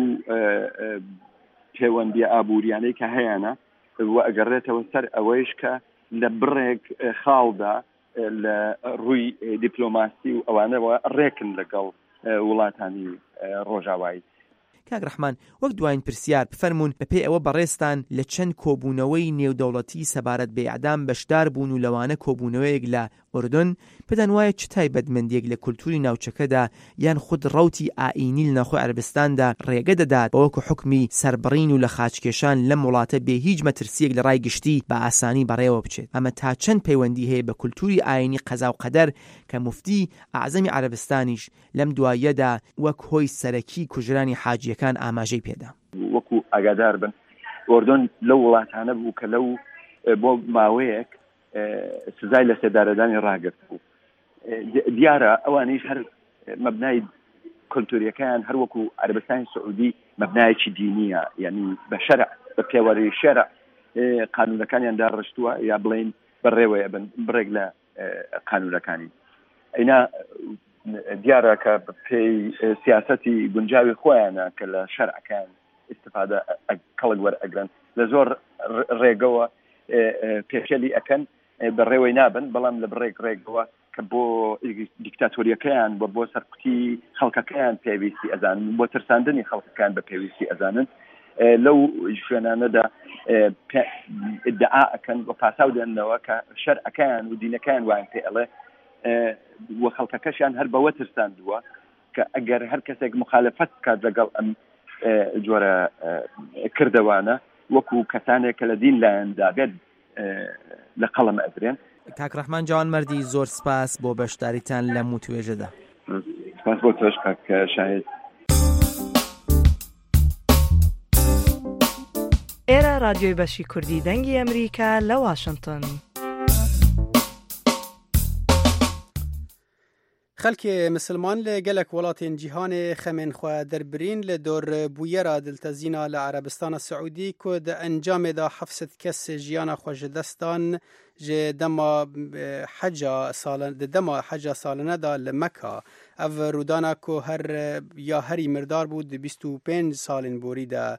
پەیوەندی ئابوووریانەی کە هەیەە و ئەگەڕێتەوە سەر ئەوەیش کە لە بڕێک خاڵدا لە ڕووی دیپلۆماسی و ئەوانەوە ڕێکن لەگەڵ وڵاتانی ڕۆژاوایی. کاک ڕەحمان وەک دوایین پرسیار بفەرمونون بەپێی ئەوە بەڕێستان لە چەند کۆبوونەوەی نێودەوڵەتی سەبارەت بە ئیعدام بەشدار بوون و لەوانە کۆبوونەوەیەک لە ئوردن پێدان وایە چ تایبەتمەندیەک لە کولتوری ناوچەکەدا یان خود ڕەوتی ئائینی لە ناوخۆی عەرەبستاندا ڕێگە دەدات بەوەکو حکمی سەربڕین و لە خاچکێشان لەم وڵاتە بێ هیچ مەترسیەک لە ڕای گشتی بە ئاسانی بەڕێوە بچێت. ئەمە تا چەند پەیوەندی هەیە بە کولتوری ئائینی قەزا و قەدەر کە موفتی ئەعزەمی عەرەبستانیش لەم دواییەدا وەک هۆی سەرەکی کوژرانی حاجیەکان ئاماژەی پێدا. وەکو ئاگادار بن ئوردن لەو وڵاتانە بوو کە لەو بۆ ماوەیەک سزای لە سێدارەدانی ڕاگرت بوو. دیارە ئەوانیش هەر مەبنای کولتوریەکەیان هەر وەکو عەرەبستانی سعودی مەبنایەکی دینیە یعنی بە شەرع بە پێوەری شەرع قانونەکانیان داڕشتووە یا بڵێن بەڕێوەیە بن بڕێک لە قانونەکانی ئەینا دیارە کە پێی سیاسەتی گونجاوی خۆیانە کە لە شەرعەکان استفادە کەڵک وەرئەگرن لە زۆر ڕێگەوە پێشێلی ئەکەن بەڕێوەی نابن بەڵام لە بڕێک ڕێگەوە کە بۆ دیکتاتۆریەکەیان بۆ سەرکوتی خەڵکەکەیان پێویستی ئەزانن بۆ ترساندنی خەڵکەکان بە پێویستی ئەزانن لەو شوێنانەدا ئیدعا ئەکەن بۆ پاساو دێننەوە کە شەرعەکەیان و دینەکەیان وایان پێ ئەڵێ و خەڵکەکەشیان هەر بەوە ترساندووە کە ئەگەر هەر کەسێک مخالفەت کات لەگەڵ ئەم جۆرە کردەوانە وەکو کەسانێک کە لە دین لایەندا بێت لە قەڵەم ئەدرێن. کاک ڕەحمان جوانمەردی زۆر سپاس بۆ بەشداریتان لەم وتوێژەدا. سپاس بۆ تۆش کاک شاهید. ئێرە رادیۆی بەشی کوردی دەنگی ئەمریکا لە واشنگتن. خەلکی مسلمان لە gelek welatên cîhanê xemên xwe derbirin li dorbûyera diltezîna li Erebistana Siûdî ku di encamê da 700 kes jiyana xwe ji dest dan ji dema heca salîne da li Meka. Ev rûdana ku herî mirdar bû di 25 salên borî de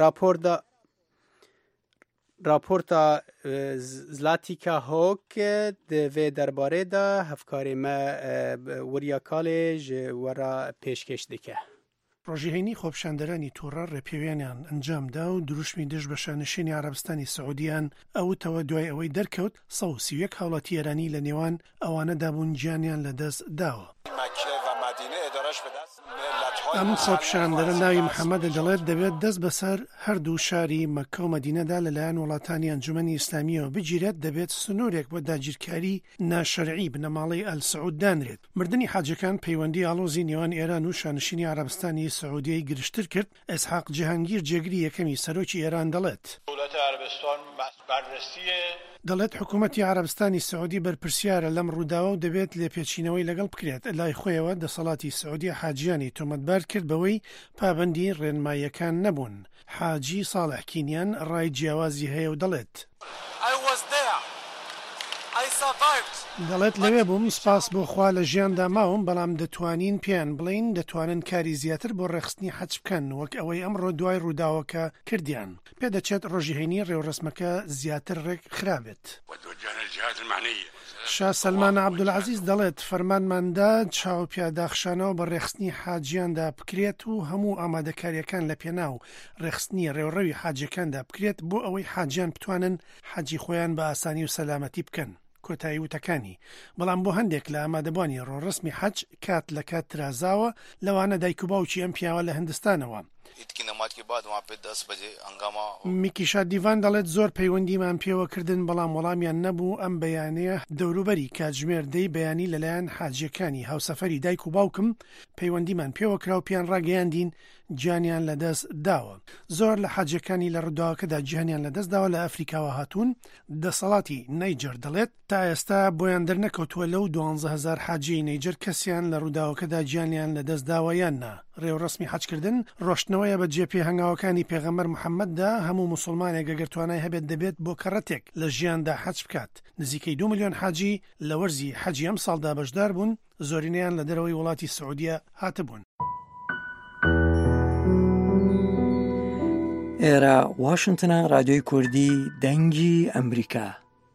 Raporta Zlatika Hawk di vê derbarê de hevkarê me Wiriya Kalê ji wera pêşkêş dike. ڕۆژیهێنی خۆپشاندەرانی تووڕە ڕێپێویانیان ئەنجامدا و دروشمی دژ بە شانشینی عەرەبستانی سعودیان ئەوتەوە دوای ئەوەی دەرکەوت 131 هاوڵاتی ئێرانی لە نێوان ئەوانەدا بوون گیانیان لەدەست داوە. ئەم خۆپشاندەرە ناوی محەممەدە دەڵێت دەبێت دەست بەسەر هەردوو شاری مەکە و مەدینەدا لەلایەن وڵاتانی ئەنجومەنی ئیسلامیەوە بگیرێت دەبێت سنوورێک بۆ داگیرکاری ناشەرعی بنەماڵەی ئەلسعود دانرێت. مردنی حاجەکان پەیوەندی ئاڵۆزی نێوان ئێران و شانشینی عەرەبستانی سعودیەی گرشتر کرد. ئێسحاق جیهانگیر جێگری یەکەمی سەرۆکی ئێران دەڵێت حکوومەتی عەرەبستانی سعودی بەرپرسیارە لەم ڕووداوە و دەبێت لێپێچینەوەی لەگەڵ بکرێت. لای خۆیەوە دەسەڵاتی سعودی حاجیانی تۆمەتبار کرد بەوەی پابەندی ڕێنماییەکان نەبوون. حاجی ساڵح کینیان ڕای جیاوازی هەیە و دەڵێت دەڵێت لەوێ بووم سپاس بۆ خوا لە ژیاندا ماوم بەڵام دەتوانین پێیان بڵین دەتوانن کاری زیاتر بۆ ڕێخستنی حەج بکەن وەک ئەوەی ئەمڕۆ دوای ڕووداوەکە کردیان. پێدەچێت ڕۆژیهێنی ڕێوڕسمەکە زیاتر ڕێک خرابێت. شا سەلمان عەبدولعەزیز دەڵێت فەرمانماندا چاوپیاداخشانەوە بە ڕێخستنی حاجیاندا بکرێت و هەموو ئامادەکاریەکان لە پێناو ڕێخستنی ڕێوڕەوی حاجەکاندا بکرێت بۆ ئەوەی حاجیان بتوانن حەجی خۆیان بە ئاسانی و سەلامەتی بکەن. کۆتایی وتەکانی بەڵام بۆ هەندێک لە ئامادەبوانی ڕۆڕسمی حەج کات لە کات ترازاوە لەوانە دایک و باوکی ئەم پیاوە لە هەندستانەوە میکیشا دیڤان دەڵێت زۆر پەیوەندیمان پێوەکردن بەڵام وەڵامیان نەبوو ئەم بەیانەیە دەوروبەری کاتژمێردەی بەیانی لەلایەن حاجیەکانی هاوسەفەری دایک و باوکم پەیوەندیمان پێوەکرا و پیان ڕاگەیاندین گیانیان لەدەست داوە. زۆر لە حاجەکانی لە ڕووداوەکەدا گیانیان لەدەست داوە لە ئەفریکاوە هاتوون. دەسەڵاتی نایجەر دەڵێت تا ئێستا بۆیان دەرنەکەوتووە لەو 12,000 حاجی نایجەر کەسیان لە ڕووداوەکەدا گیانیان لەدەست داوە یان نا. ڕێوەڕسمی حەجکردن ڕۆشتنەوەیە بە جێپێ هەنگاوەکانی پێغەمبەر محەممەددا هەموو موسڵمانێک گەگەر توانای هەبێت دەبێت بۆ کەڕەتێک لە ژیاندا حەج بکات. نزیکەی 2 ملیۆن حاجی لە وەرزی حەجی ئەم ساڵدا بەشدار بوون، زۆرینەیان لە دەرەوەی وڵاتی سعودیە هاتبوون. ئێرە واشنگتنە، رادیۆی کوردی دەنگی ئەمریکا.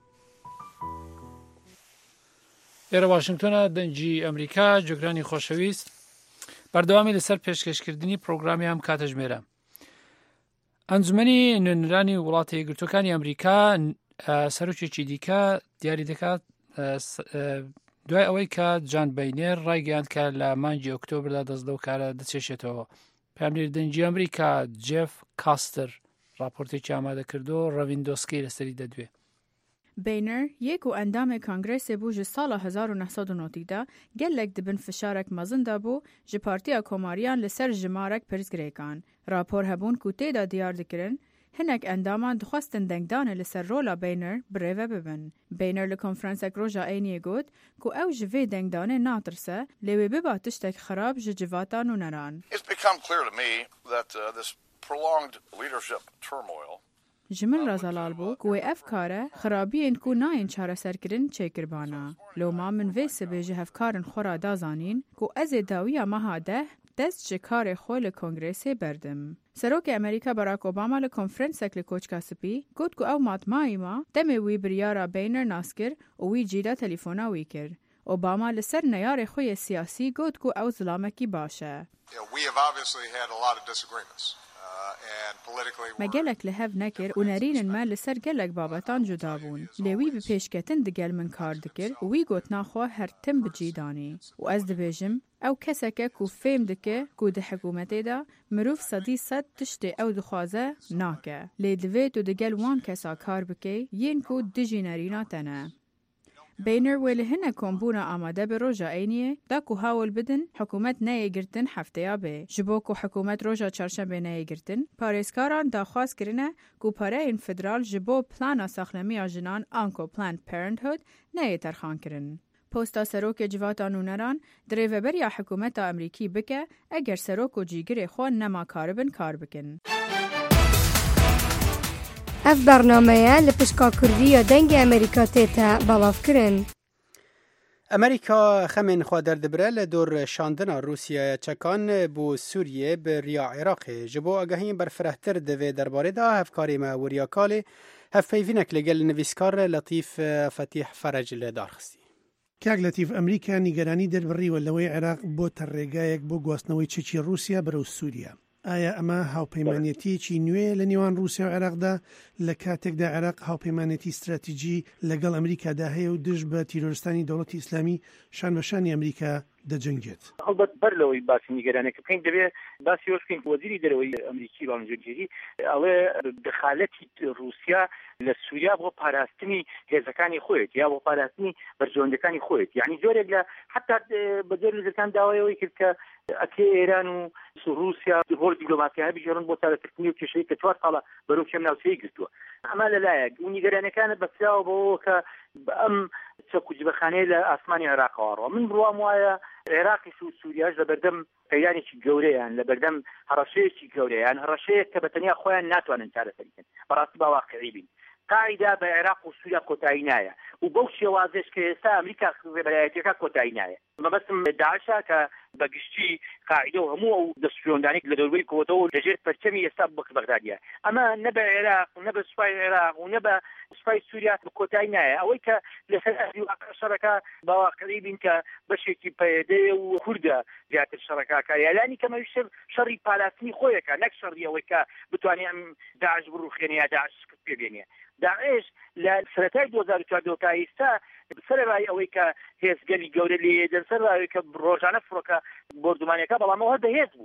ئێرە واشنگتنە دەنگی ئەمریکا. جۆگرانی خۆشەویست، بەردەوامی لەسەر پێشکەشکردنی پرۆگرامی ئەم کاتەژمێرە. ئەنجومەنی نوێنەرانی وڵاتە یەکگرتووەکانی ئەمریکا سەرۆکێکی دیکە دیاری دەکات دوای ئەوەی کە جان بەینێر ڕایگەیاند کە لە مانگی ئۆکتۆبردا دەست لەو کارە دەچێشێتەوە. پامنێر دەنگی ئەمریکا جێف کاستر راپۆرتێکی ئامادە کردو ڕەڤیندۆسکی لەسەری دەدوێ. بینەر یەک و ئەندامێ کانگرێسێ بوو ji ساڵە 1990دا gelek dibin fişarek mezin da bû ji Partiya Komariyan li ser jimarek pirsgirêkan. Rapor hebûn ku têda diyar dikirin, hinek endaman dixwastin dengdanê li ser rola Boehner birêve bibin. Boehner li konferansek roja Eyniyê got ku ew ji vê dengdanê natirse lê wê biba tiştek xerab ji civata nûneran. It's become clear to me that this prolonged leadership turmoil ji min razalal bû ku wê ev kare xerabiyên ku nayên çareserkirin çêkirbana. Loma min vê sibê ji hevkarên xwe ra dazanîn ku ez ê dawiya meha deh dest ji karê xwe li Kongrêsê berdim. Serokê Amerîka Barack Obama li konferansek li Koçka Spî got ku ew matmayî ma demê wî biryara Boehner nas kir û wî cîda telefona wî kir. Obama li ser neyarê xwe yê siyasî got ku ew zilamekî baş e. We have obviously had a lot of disagreements. Me gelek li hev nekir û nerînên me li ser gelek babetan cuda bûn. Lê wî bi pêşketin digel min kar dikir û wî gotina xwe her tim bi cî danî. û ez dibêjim ew keseke ku fêm dike ku di hikûmetê de mirov 100% tiştê ew dixwaze nake. Lê divê tu digel wan kesa kar bikê yên ku dijî nerîna te ne. Boehner wê li hinek kombûna amade bi roja Eyniyê da ku hawil bidin hikûmet neyê girtin hefteya bê. Ji bo ku hikûmet roja çarşembê neyê girtin, parêzkaran daxwaz kirine ku pareyên federal ji bo plana saxlemiya jinan anko Planned Parenthood neyê terxan kirin. Posta serokê civata nûneran dirêveberiya hikûmeta Amerîkî bike eger serok û cîgirê xwe nema karibin kar bikin. ev bernameye li pişka Kurdiya dengê Amerîka tête belavkirin. ئەمریکا خەمێن خوا دەردەبرە لە دۆر شاندنا رووسیایە چەکان بۆ سووریێ بە ڕیا عێراقê ji bo agahiyên berfirehtir divê derbarê da hevkarê me weriya kalê hevpeyvînek lêgel nivîskar Letîf Fetîh Ferej li darxistî. کاک لەتیف ئەمریکا نیگەرانی دەربڕیوە لەوەی عێراق بۆتە ڕێگایەک بۆ گواستنەوەی چەکی رووسیا بەرەو سووریا. ئایا ئەمە هاوپەیمانێتیەکی نوێ لە نێوان رووسیا و عێراقدا لە کاتێکدا عێراق هاوپەیمانێتی استراتیژی لەگەڵ ئەمریکادا هەیە و دژ بە تیرۆریستانی دەوڵەتی ئیسلامی شانبەشانی ئەمریکا دەجەنگێت؟ هەڵبەت بەر لەوەی باسی نیگەرانەکە بکەین دەبێت باسی ئەوش بکەین وەزیری دەرەوەی ئەمریکی باڵنجێری ئەڵێ دخالەتی رووسیا لە سووریا بۆ پاراستنی هێزەکانی خۆیت یا بۆ پاراستنی بەرژەوەندەکانی خۆیت، یعنی زۆرێک لە حتا بە زۆر نزەکان داوایەوەی کرد کە ئەکێ ئێران و رووسیا هۆڵ دیپلۆماسیانە بژێڕن بۆ چارەسەرکردنی و کێشەی کە 4 ساڵە بەرەو کێم ناوچەیە گرتووە. ئەمە لەلایەک و نیگەرانەکانە بەسراوە بەوە کە ئەم چەکوجبەخانەیە لە ئاسمانی عێراقەوەڕەوە. من بڕوام وایە عێراقیش و سووریاش لە بەردەم پەیدانێکی گەورەیان لە بەردەم هەڕەشەیەکی گەورەیان هەڕەشەیەک کە بەتەنیا خۆیان ناتوانن چارەسەریکەن بەڕاستی با واقعی بین. قاعده بە عێراق و سووریا کۆتایی نایە و بەو شێوازش کە ئێستا ئەمریکا بەلایەتیەکە کۆتایی نایە. مەبەستم داعشە کە بەگشتی قاعده و هەموو ئەو دەستپێوەندانێک لە دەوروبەری کۆتەوە لەژێر پەرچەمی ئێستا بەغدادیە. ئەمە نە بە عێراق و نە بە سوپای عێراق و نە بە سوپای سووریا کۆتایی نایە. ئەوەی کە لەسەر ئەرزی واقع شەڕەکە با واقعی بین کە بەشێکی پەیدەیە و کوردە زیاتر شەڕەکە یالانی کەمەوی شەڕی پالاستنی خۆیەکە نەک شەڕی ئەوەی کە بتوانێت داعش بڕوخێنێ یا داعش سکت پێبێنێ. داعش لە سەرەتای 2014 تا ئێستا سەرەوای ئەوەی کە هێزگەلی گەورە لێدەن سەرەوای کە ڕۆژانە فڕۆکە بردومانیەکە بەڵام ئەوە بەهێز بووە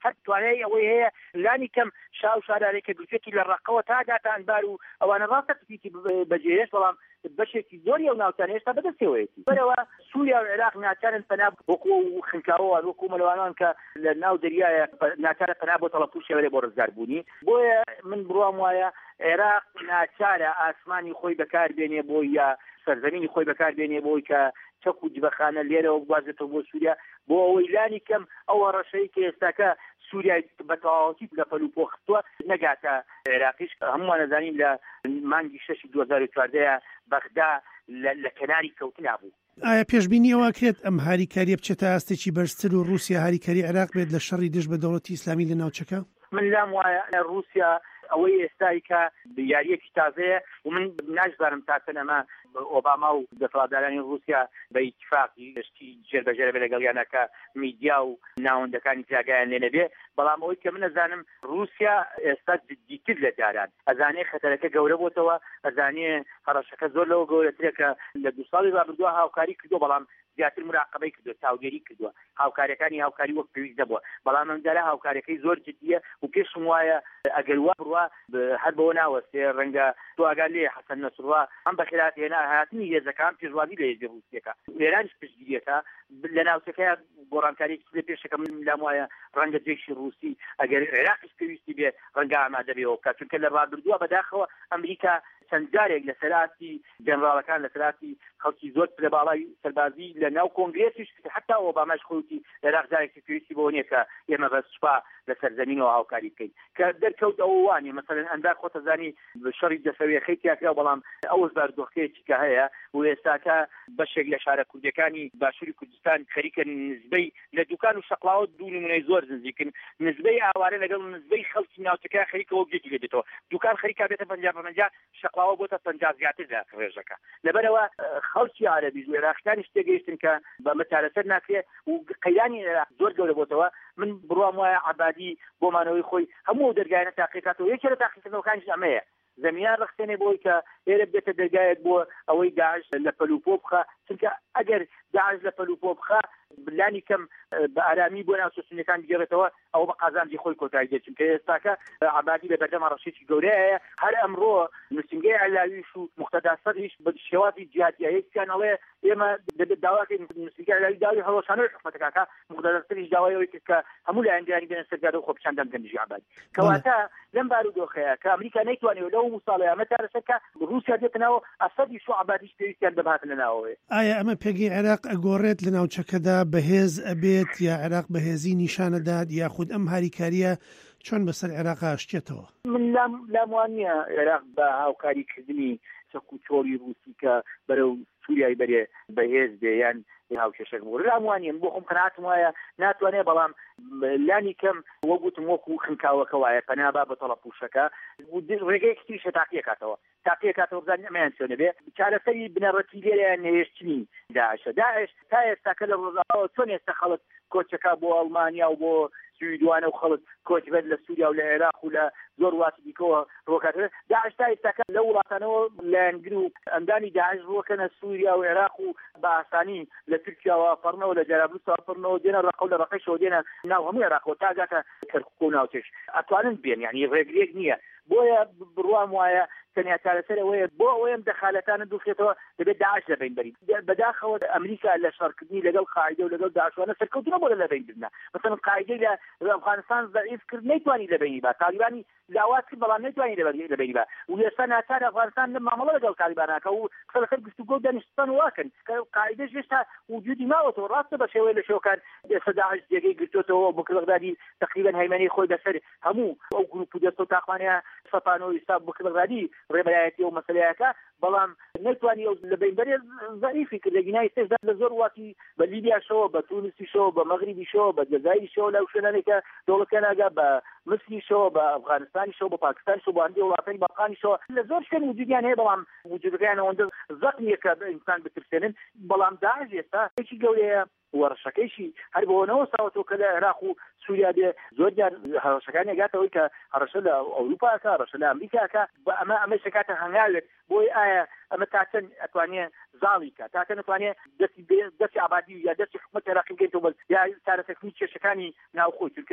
هەر توانای ئەوەی هەیە لانی کەم شاو شارارێک کە گوچێتی لە ڕقەوە تا داتانبار و ئەوانە ڕاستە پێتی بەجێهێش بەڵام بەشێکی زۆری ئەو ناوچانە هێشتا بەدەستێوەیەتی بەرەوە سووریا و عێراق ناچارن پەنا وەکو خنکاوەوە وەکو مەلەوانان کە لە ناو دەریایە ناچارە پەنا بۆ تەڵەپوشی وەرێ بۆ ڕزگاربوونی بۆیە من بڕوام وایە عێراق ناچارە ئاسمانی خۆی بەکاربێنێ بۆی یا سەرزەمینی خۆی بەکاربێنێ بۆی کە چەک و جبەخانە لێرەوە بوازێتەوە بۆ سووریا بۆ ئەوەی لانی کەم ئەو ڕەشەی کە ئێستاکە سووریای بەتەواوەتی لە پەلوپۆ خستووە نەگاتە عێراقیش هەمووان نەزانین لە مانگی 6 2014 بەغدا لە کەناری کەوتنا بوو. ئایا پێشبینی ئەوە کرێت ئەم هاریکاریە بچێتە ئاستێکی بەرزتر و رووسیا هاریکاری عێراق بێت لە شەڕی دژ بە دەوڵەتی ئیسلامی لە ناوچەکە؟ من لام وایە لە رووسیا ئەوەی ئێستایی کە یاریەکی تازەیە و من ناشزانم تاکەنەما ئۆباما و دەسەڵاتدارانی رووسیا بە ئیتفاقی گشتی جێربەجێرە بێ لەگەڵ یانەکە میدیا و ناوەندەکانی جاگایان لێ نەبێ بەڵام ئەوەی کە من ئەزانم رووسیا ئێستا جددیتر لە جاران ئەزانێ خەتەرەکە گەورە بۆتەوە ئەزانێ هەڕەشەکە زۆر لەوە گەورەترە کە لە 2 ساڵی ڕابردووە هاوکاری کردو بەڵام زیاتر مراقبەی کردو تاوگەری کردووە هاوکاریەکانی هاوکاری وەک پێویست دەبووە بەڵام ئەمجارە هاوکاریەکەی زۆر جدیە و پێشم وایە ئەگەر وا بڕوا هەر بەوە ناوەستێ ڕەنگە تۆ ئاگال لێ حەسەن نەسڕوا ئەم بەخێرات هێنا هاتنی هێزەکان پێشوازی لە هێزی رووسیەکە ئێرانیش پشتگیریەکە لە ناوچەکەیە گۆڕانکاریەکی لە پێشەکە من لام وایە ڕەنگە جێشی رووسی ئەگەر عێراقیش پێویستی بێ ڕەنگە ئامادە بێەوە بکات چونکە لە ڕابردووە بەداخەوە ئەمریکا چەند جارێک لە سەراتی جەنرالەکان لە سەراتی خەڵکی زۆر لە باڵای سەربازی لە ناو کۆنگرێسیش حتا ئۆباماش خۆتی عێراق جارێکی پێویستی بۆ نییە کە ئێمە بە سوپا لە سەرزەمینەوە هاوکاری بکەین کە دەرکەوت ئەو وانێ مەسەلەن ئەندار خۆتەزانی شەڕی جەسەویەکەی تیاکرا بەڵام ئەوەش باردۆخەیەکی کە هەیە و ئێستاکە بەشێک لە شارە کوردەکانی باشووری کوردستان خەریکە نسبەی لە دوکان و شەقڵاوە دوو نمونەی زۆر نزیکن نسبەی ئاوارە لەگەڵ نسبەی خەڵکی ناوچەکە خەریکەوە بجێکی لێدێتەوە دوکان خەریکا بێتە 50 شەقڵاوە بۆتە 50 زیاتر لە ڕێژەکە لەبەرەوە خەڵکی عەرەبی و عێراقیانی شتێگەیشتن کە بە مەتارەسەر ناکرێ و قەیانی زۆر گەورە بۆتەوە من بڕوام وایە عەبادی بۆمانەوەی خۆی هەموو دەرگایانە تاقیقاتەوە یەکێ لە تاقیقکردنەوەکانیش ئەمەیە زەمیان ڕخسێنێ بۆی کە ئێرە بێتە دەرگایەک بۆ ئەوەی داعش لە پەلوپۆ بخە چونکە ئەگەر داعش لە پەلوپۆ بخە بلانی کەم بە ئارامی بۆ ناو سوسنەکان بگێڕێتەوە ئەوە بە قازانجی خۆی کۆتایی دێت چونکە ئێستاکە عەبادی لە بەردەما ڕەشێکی گەورەیە هەر ئەمڕۆ نووسنگەی عەلاویش و مقتەدا سەدریش بە شێوازی جیهاتیەکیان ئەڵێ ئێمە دەبێت داواکەین نووسنگەی عەلاوی داوای هەڵەشانەوەی حکومەتەکە مقتەدا سەدریش داوایەوەی کرد کە هەموو لایەنگیانی بێنە سەرگادە و خۆپیشاندان گەنجی عەبادی کەواتە لەم بارودۆخەیە کە ئەمریکا نەیتوانێت لەو موساڵەیە مەتارەسەکە رووسیا دێتنەوە ئەسەدی شو عەبادیش پێویستیان دەبهاتن لەناوەوە ئایا ئەمە پێگەی عێراق ئەگۆڕێت لە ناوچەکەدا بەهێز ئەبێت یا عێراق بەهێزی نیشانەدات یاخود ئەم هاریکاریە چۆن بەسەر عێراق ئاشتێتەوە من لام وانە عێراق بە هاوکاریکردنی چەک و چۆڵی رووسی کە بەرەو سووریای بەرێ بەهێز بێ یان هاوکێشەک بۆ لاموانیم بۆ خۆم قەناعەتم وایە ناتوانێت بەڵام لانی کەم وەگوتم وەکو خنکاوەکە وایە پەنابا بە تەڵەپوشەکە ڕێگەیەکی تریشە تاقیەکاتەوە بزانین ئەمەیان چۆنە بێ چارەسەری بنەڕەتی لێرەیان نێشتنی داعشە داعش تا ئێستاکە لە ڕۆژاوە چۆن ئێستا خەڵک کۆچەکە بۆ ئەڵمانیا و بۆ سویدوانە و خەڵک کۆچبەت لە سووریا و لە عێراق و لە زۆر وڵاتی دیکەوە ڕۆکاتەوە داعش تا ئێستاکە لە وڵاتانەوە لایەنگر و ئەندانی داعش ڕۆکەنە سووریا و عێراق و بە ئاسانی لە تورکیاوە فەڕنەوە لە جەرابلوسەوە فەڕنەوە دێنە ڕقە و لە ڕقەیشەوە دێنە ناو هەموو عێراقەوە تا گاتە کەرکووک و ناوچەش ئەتوانن بێن یعنی ڕێگرێک نییە بۆیە بڕوام وایە تەنیا چارەسەر ئەوەیە بۆ ئەوەیەم دەخالەتانە دووخێتەوە دەبێت داعش لەبین بەری بەداخەوە ئەمریکا لە شەڕکردنی لەگەڵ قاعیدە و لەگەڵ داعشوانە سەرکەوتنە بۆ لەبین بردنە مثلا قاعیدەی لە ئەفغانستان ضعیف کرد نەیتوانی لەبینی با تالیبانی لاوات کرد بەڵام نەیتوانی لەبینی با و ئێستا ناچار ئەفغانستان لە مامەڵە لەگەڵ تالیبانەکە و قسە لەسەر گفتوگۆ دانیشتوان واکەن قاعیدەش هێشتا وجودی ماوەتەوە ڕاستە بە شێوەیە لە شەوەکان ئێستا داعش جێگەی گرتوتەوە بۆ بەغدادی تقریبا هەیمەنی خۆی بەسەر هەموو ئەو گروپ و دەست و تاقوانەیە سەپانەوەی حساب بۆ بەغدادی ڕێبەرایەتی و مەسەلەیەکە بەڵام نەتوانی لەبین بەرێ ضعیفی کرد لەگینای سێدا لە زۆر واتی بە لیبیاشەوە بە تونسیشەوە بە مەغریبیشەوە بە جەزایریشەوە لەو شوێنانێکە دەوڵەتەکە ناگا بە مصریشەوە بە ئەفغانستانیشەوە بە پاکستانیشەوە بە هەندێک وڵاتانی باقانیشەوە لە زۆر شوێن وجودیان هەیە بەڵام وجودەکەیان ئەوەندە زەق نییە کە ئینسان بترسێنن بەڵام داعش ئێستا هیچی گەورەیە وەڕشەکەیشی هەر بۆنەوە ساوەتەوە کە لە عێراق و سووریا بێ زۆر جار هەڕەشەکانی ئەگاتەوەی کە هەڕەشە لە ئەوروپاکە هەڕەشە لە ئەمریکاکە بە ئەمە شکاتە هەنگاوێت بۆی ئایا ئەمە تاچەن ئەتوانێت زاڵی کە تاچەن ئەتوانێت دەستی عەبادی یا دەستی حکومەت عێراقی بگەیتەوە یا چارەسەرکردنی کێشەکانی ناوخۆی چونکە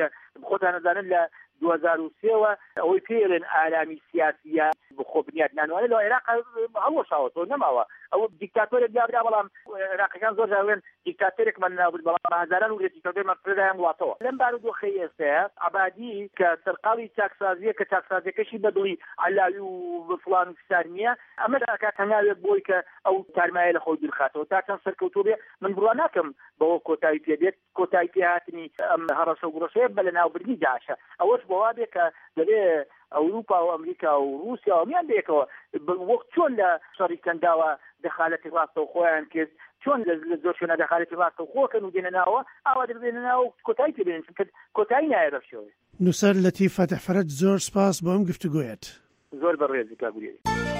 خۆتان دەزانن لە 2003ەوە ئەوەی پێڵێن ئارامی سیاسیە بخۆ بنیاد نانوانێت لە عێراق هەڵوەشاوەتەوە نەماوە ئەو دیکتاتۆرێک دیابرا بەڵام عێراقیەکان زۆر جاوێن دیکتاتۆرێکمان نابوو بەڵام هەزاران و دیکتاتۆرمان پرێدایان وڵاتەوە لەم بارودۆخەی ئێستاە عەبادی کە سەرقاڵی چاکسازیە کە چاکسازیەکەشی بەدڵی عەلاوی و فڵان و فسار نییە ئەمە ئەکات هەنگاوێک بۆی کە ئەو تارمایە لە خۆی بیرخاتەوە تا چەند سەرکەوتوو بێ من بڕوا ناکەم بەوە کۆتایی پێدێت کۆتایی پێهاتنی ئەم هەڕەشە و گڕەشەیە بە لە ناوبردنی داعشە ئەوەش بۆوا بێ کە دەبێ ئەوروپا و ئەمریکا و رووسیا ومیان بێکەوە وەک چۆن لە شەڕی کەنداوە دەخالەتی ڕاستەو خۆیان کرد چۆن لە زۆر شوێنە دەخالەتی ڕاستەو خۆکەن و دێنە ناوە ئاوا دەبێنە ناو کۆتایی پێبێن چونکە کۆتایی نایە بەشەوە نووسەر لەتی فەتح فەرەج زۆر سپاس بۆ ئەم گفتوگۆیەت زۆر بەڕێزی کاگوری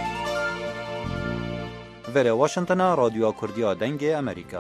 Vere Washingtona Radyoya Kurdiya Dengê Amerîka.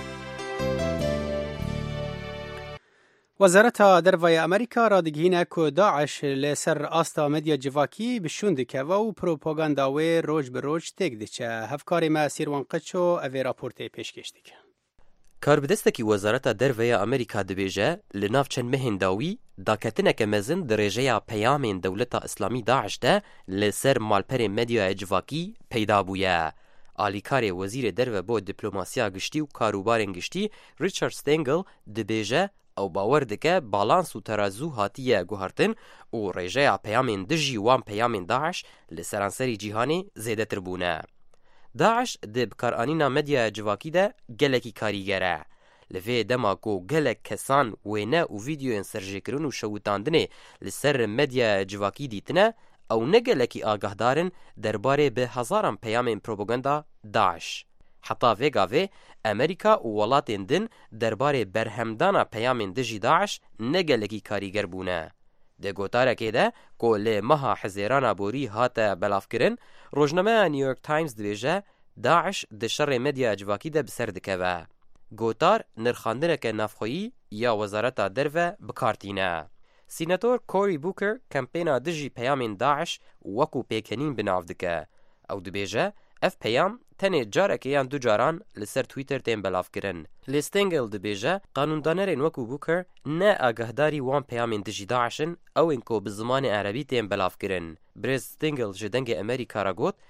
Wezareta Dervaya Amerîka radigihîne ku Daeş li ser asta medya civakî bişûn dikeve û propaganda wê roj bi roj têk diçe. Hevkarê me Sîrwan Qeço ev ê raportê pêşkêş dike. Karbidestekî Wezareta Derveya Amerîka dibêje li nav çend mehên dawî daketineke mezin di rêjeya peyamên Dewleta İslamî Daeş de li ser malperên medyaya civakî peyda bûye. Alîkarê Wezîrê Derve bo diplomasiya giştî û karûbarên giştî Richard Stengel dibêje ew bawer dike balans û terazû hatiye guhartin û rêjeya peyamên dijî wan peyamên Daeş li seranserî cîhanê zêdetir bûne. Daeş di bikaranîna medyaya civakî de gelekî karîger e. Li vê dema ku gelek kesan wêne û vîdyoyên serjêkirin û şewitandinê li ser medyaya civakî dîtine ew ne gelekî agahdarin derbarê bi hezaran peyamên propaganda Daeş. Heta vêga vê Amerîka û welatên din derbarê berhemdana peyamên dijî Daeş ne gelekî karîger bûne. Di gotarekê de ku lê meha hezêrana borî hate belavkirin, rojnameya New York Times dibêje Daeş di şerê medyaya civakî de bi ser dikeve. Gotar nirxandineke navxweyî ya Wezareta Derve bikartîne. Sînetor Cory Booker kampêna dijî peyamên Daeş wekû pêkenîn bi nav dike. Ew dibêje ev peyam tenê carekê yan du caran li ser Twitter tên belavkirin. Lê Stengel dibêje qanûndanerên wekû Booker ne agahdarî wan peyamên dijî Daeşin ew ên ku bi zimanê erebî tên belavkirin. Brez Stengel ji dengê Amerîka ra got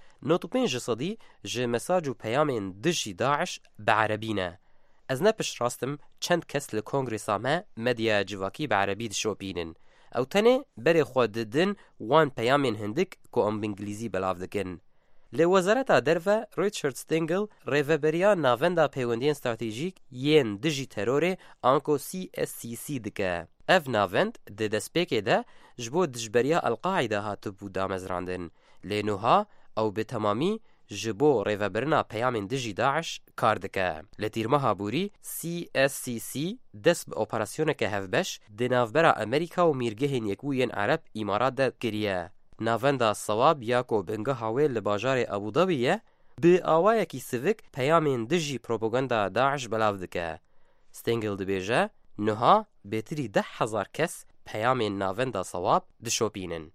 95% ji mesaj û peyamên dijî Daeş bi erebî ne. Ez ne piştrastim çend kes li kongresa me medyaya civakî bi erebî dişopînin. Ew tenê berê xwe didin wan peyamên hindik ku em bi îngilîzî belav dikin. Li Wezareta Derve Richard Stengel rêveberiya navenda peywendiyên stratejîk yên dijî terorê anko CSCC dike. Ev navend di destpêkê de ji bo dijberiya Al-Qaîda hatibû damezrandin. Lê niha ew bi temamî ji bo rêveberina peyamên dijî Daeş kar dike. Li tîrmeha borî CSCC dest bi operasyoneke hevbeş di navbera Amerîka û mîrgehên Yekbûyên Ereb Îmarat de kiriye. Navenda Sawab ya ku bingeha wê li bajarê Abu Dhabiyê bi awayekî sivik peyamên dijî propaganda Daeş belav dike. Stengel dibêje niha bêtirî 10,000 kes peyamên navenda Sawab dişopînin.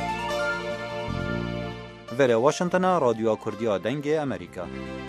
Vere Washingtona Radyoya Kurdiya Dengê Amerîka.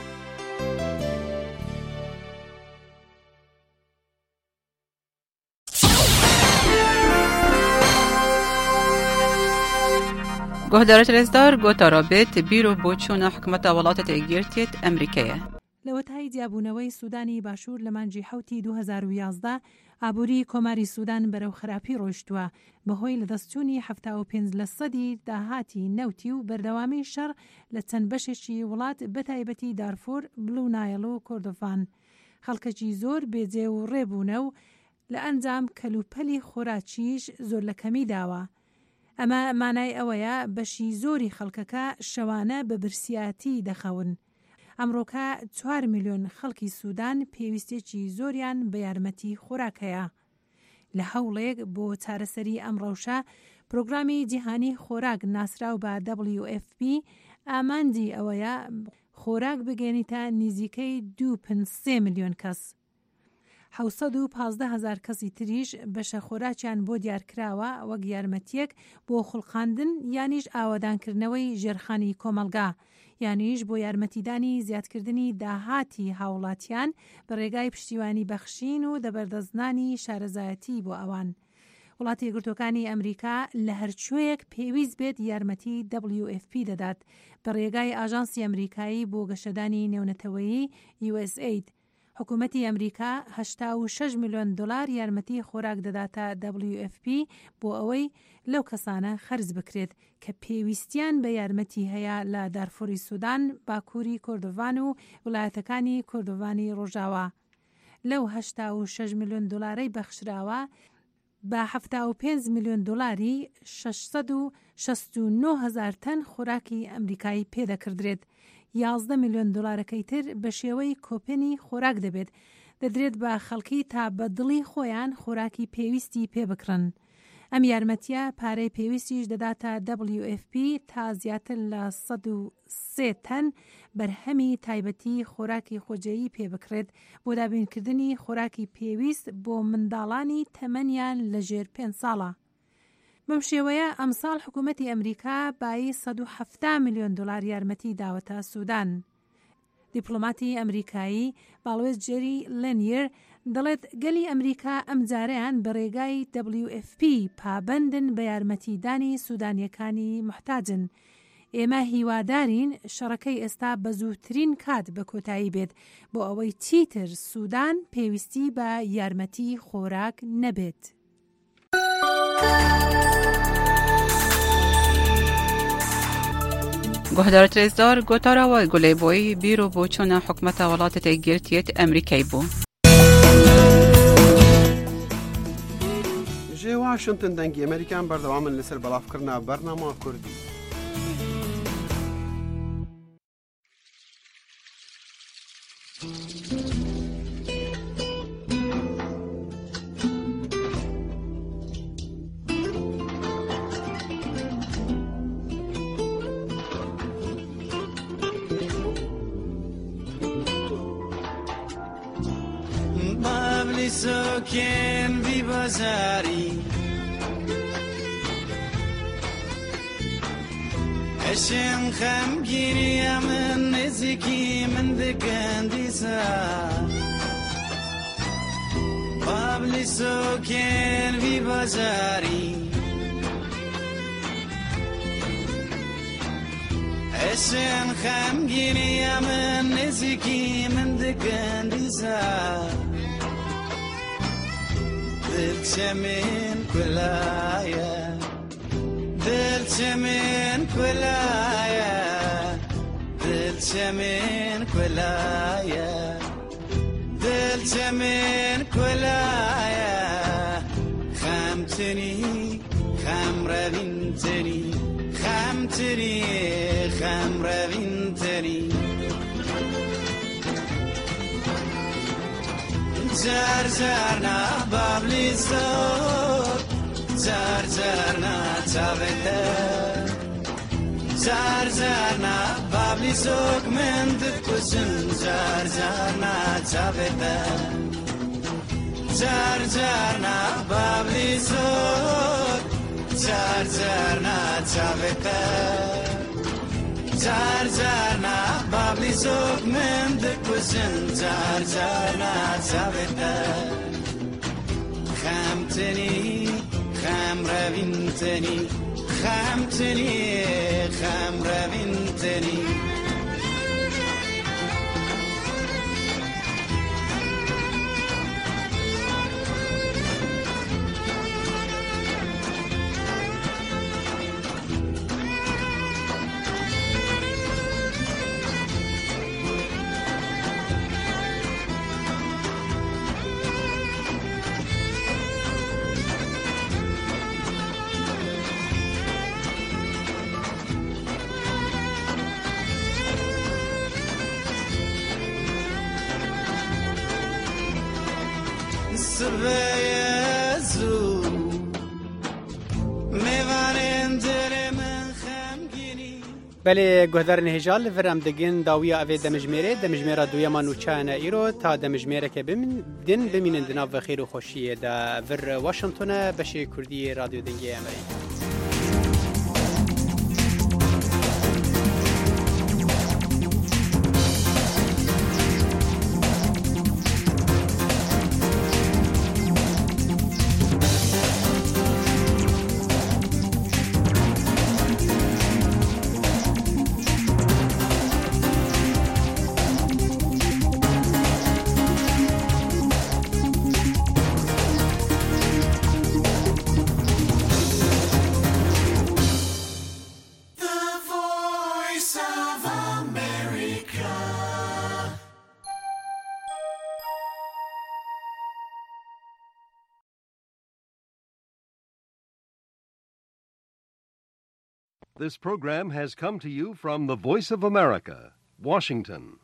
گهدارت رزدار گوتارابت بیرو بوچونا حکومت ولات تگیرتیت امریکیه. لەوەتای دیابوونەوەی سوودانی باشوور لە مانجی حوتی 2011 ئابووری کۆماری سوودان بەرەو خراپی ڕۆیشتووە بەهۆی لەدەستچوونی 75% داهاتی نەوتی و بەردەوامی شەڕ لە چەند بەشێکی وڵات بەتایبەتی دارفور، بلو نایل و کۆردۆفان. خەڵکەکی زۆر بێجێ و ڕێبوونە و لە ئەنجام کەلوپەلی خۆراکیش زۆر لە کەمی داوە. ئەمە مانای ئەوەیە بەشی زۆری خەڵکەکە شەوانە بە برسیاتی دەخەون. ئەمڕۆکە 4 میلیۆن خەڵکی سوودان پێویستێکی زۆریان بە یارمەتی خۆراکەیە. لە هەوڵێک بۆ چارەسەری ئەم ڕەوشە پرۆگرامی جیهانی خۆراک ناسراو بە WFP ئاماندی ئەوەیە خۆراک بگەێنیتە نزیکەی 2.3 میلیۆن کەس. 715,000 کەسی تریش بەشە خۆراکیان بۆ دیارکراوە وەک یارمەتیەک بۆ خوڵقاندن یانیش ئاوادانکردنەوەی ژێرخانی کۆمەلگا یانیش بۆ یارمەتیدانی زیادکردنی داهاتی هاوڵاتیان بە ڕێگای پشتیوانی بەخشین و دەبەردەزنانی شارەزایەتی بۆ ئەوان. وڵاتی یەکگرتوەکانی ئەمریکا لە هەرچوەیەک پێویست بێت یارمەتی WFP دەدات بە ڕێگای ئاژانسی ئەمریکایی بۆ گەشەدانی نێونەتەوەیی USAID. حکوومەتی ئەمریکا 86 میلیۆن دلار یارمەتی خۆراک دەداتە WFP بۆ ئەوەی لەو کەسانە خەرج بکرێت کە پێویستیان بە یارمەتی هەیە لە دارفوری سوودان، باکووری کوردوان و وڵایەتەکانی کوردوانی ڕۆژاوا. لەو 86 میلیۆن دلارەی بەخشراوە بە 75 میلیۆن دلاری 669,000 تەن خۆراکی ئەمریکایی پێدەکردرێت. 11 میلیۆن دلارەکەی تر بە شێوەی کۆپنی خۆراک دەبێت، دەدرێت بە خەڵکی تا بە دڵی خۆیان خۆراکی پێویستی پێ بکڕن. ئەم یارمەتیە پارەی پێویستیش دەداتە WFP تا زیاتر لە 103 تەن بەرهەمی تایبەتی خۆراکی خۆجێیی پێ بکرێت بۆ دابینکردنی خۆراکی پێویست بۆ منداڵانی تەمەنیان لە ژێر 5 ساڵە. بەم شێوەیە ئەمساڵ حکوومەتی ئەمریکا بای 170 میلیۆن دلار یارمەتی داوەتە سوودان. دیپلۆماتی ئەمریکایی باڵوێز جێری لێنیر دەڵێت گەلی ئەمریکا ئەم جارەیان بە ڕێگای WFP پابەندن بە یارمەتیدانی سوودانیەکانی محتاجن. ئێمە هیوادارین شەڕەکەی ئێستا بە زووترین کات بە کۆتایی بێت بۆ ئەوەی چیتر سوودان پێویستی بە یارمەتی خۆراک نەبێت. گۆهدارت رێزدار گۆتاراوای گولەیبۆی بیرۆ بۆ چۆنە حکومەتە وڵاتێتی گرتیت ئەمریکای بوو. ژێ واشنتن دەنگی ئەمریکان بەردەوامن لەسەر بەڵافکردنا بەرنامە کوردی. سۆکێن بی بەزاری ئەشێن خەمگیریە من نزیکی من دەگەندیسە بابلی سۆکێن بی بەزاری ئەشێن خەمگیریە من نزیکی من دەگەندیسە دلچمن کلایا دلچمن کلایا دلچمن کلایا دلچمن کلایا خمتنی خمروینتنی خمتنی خمروینتنی زار زارنا بابلی سوک زار زارنا چاوته زار زارنا بابلی سوک من دکوشن زار زارنا چاوته زار زارنا بابلی سوک زار زارنا چاوته زار زارنا بابلی سوک من دکوشن زار زارنا چاوته خمتنی خم روینتنی خمتنی خم روینتنی بله گهدار نهجال ورم دگین داویا اوی دمجمره دویما نوچانه ایرو تا دمجمره که دن بمینن دناو و خیر و خوشیه دا ور واشنطن بشه کردی رادیو دنگی امریکا. This program has come to you from the Voice of America, Washington.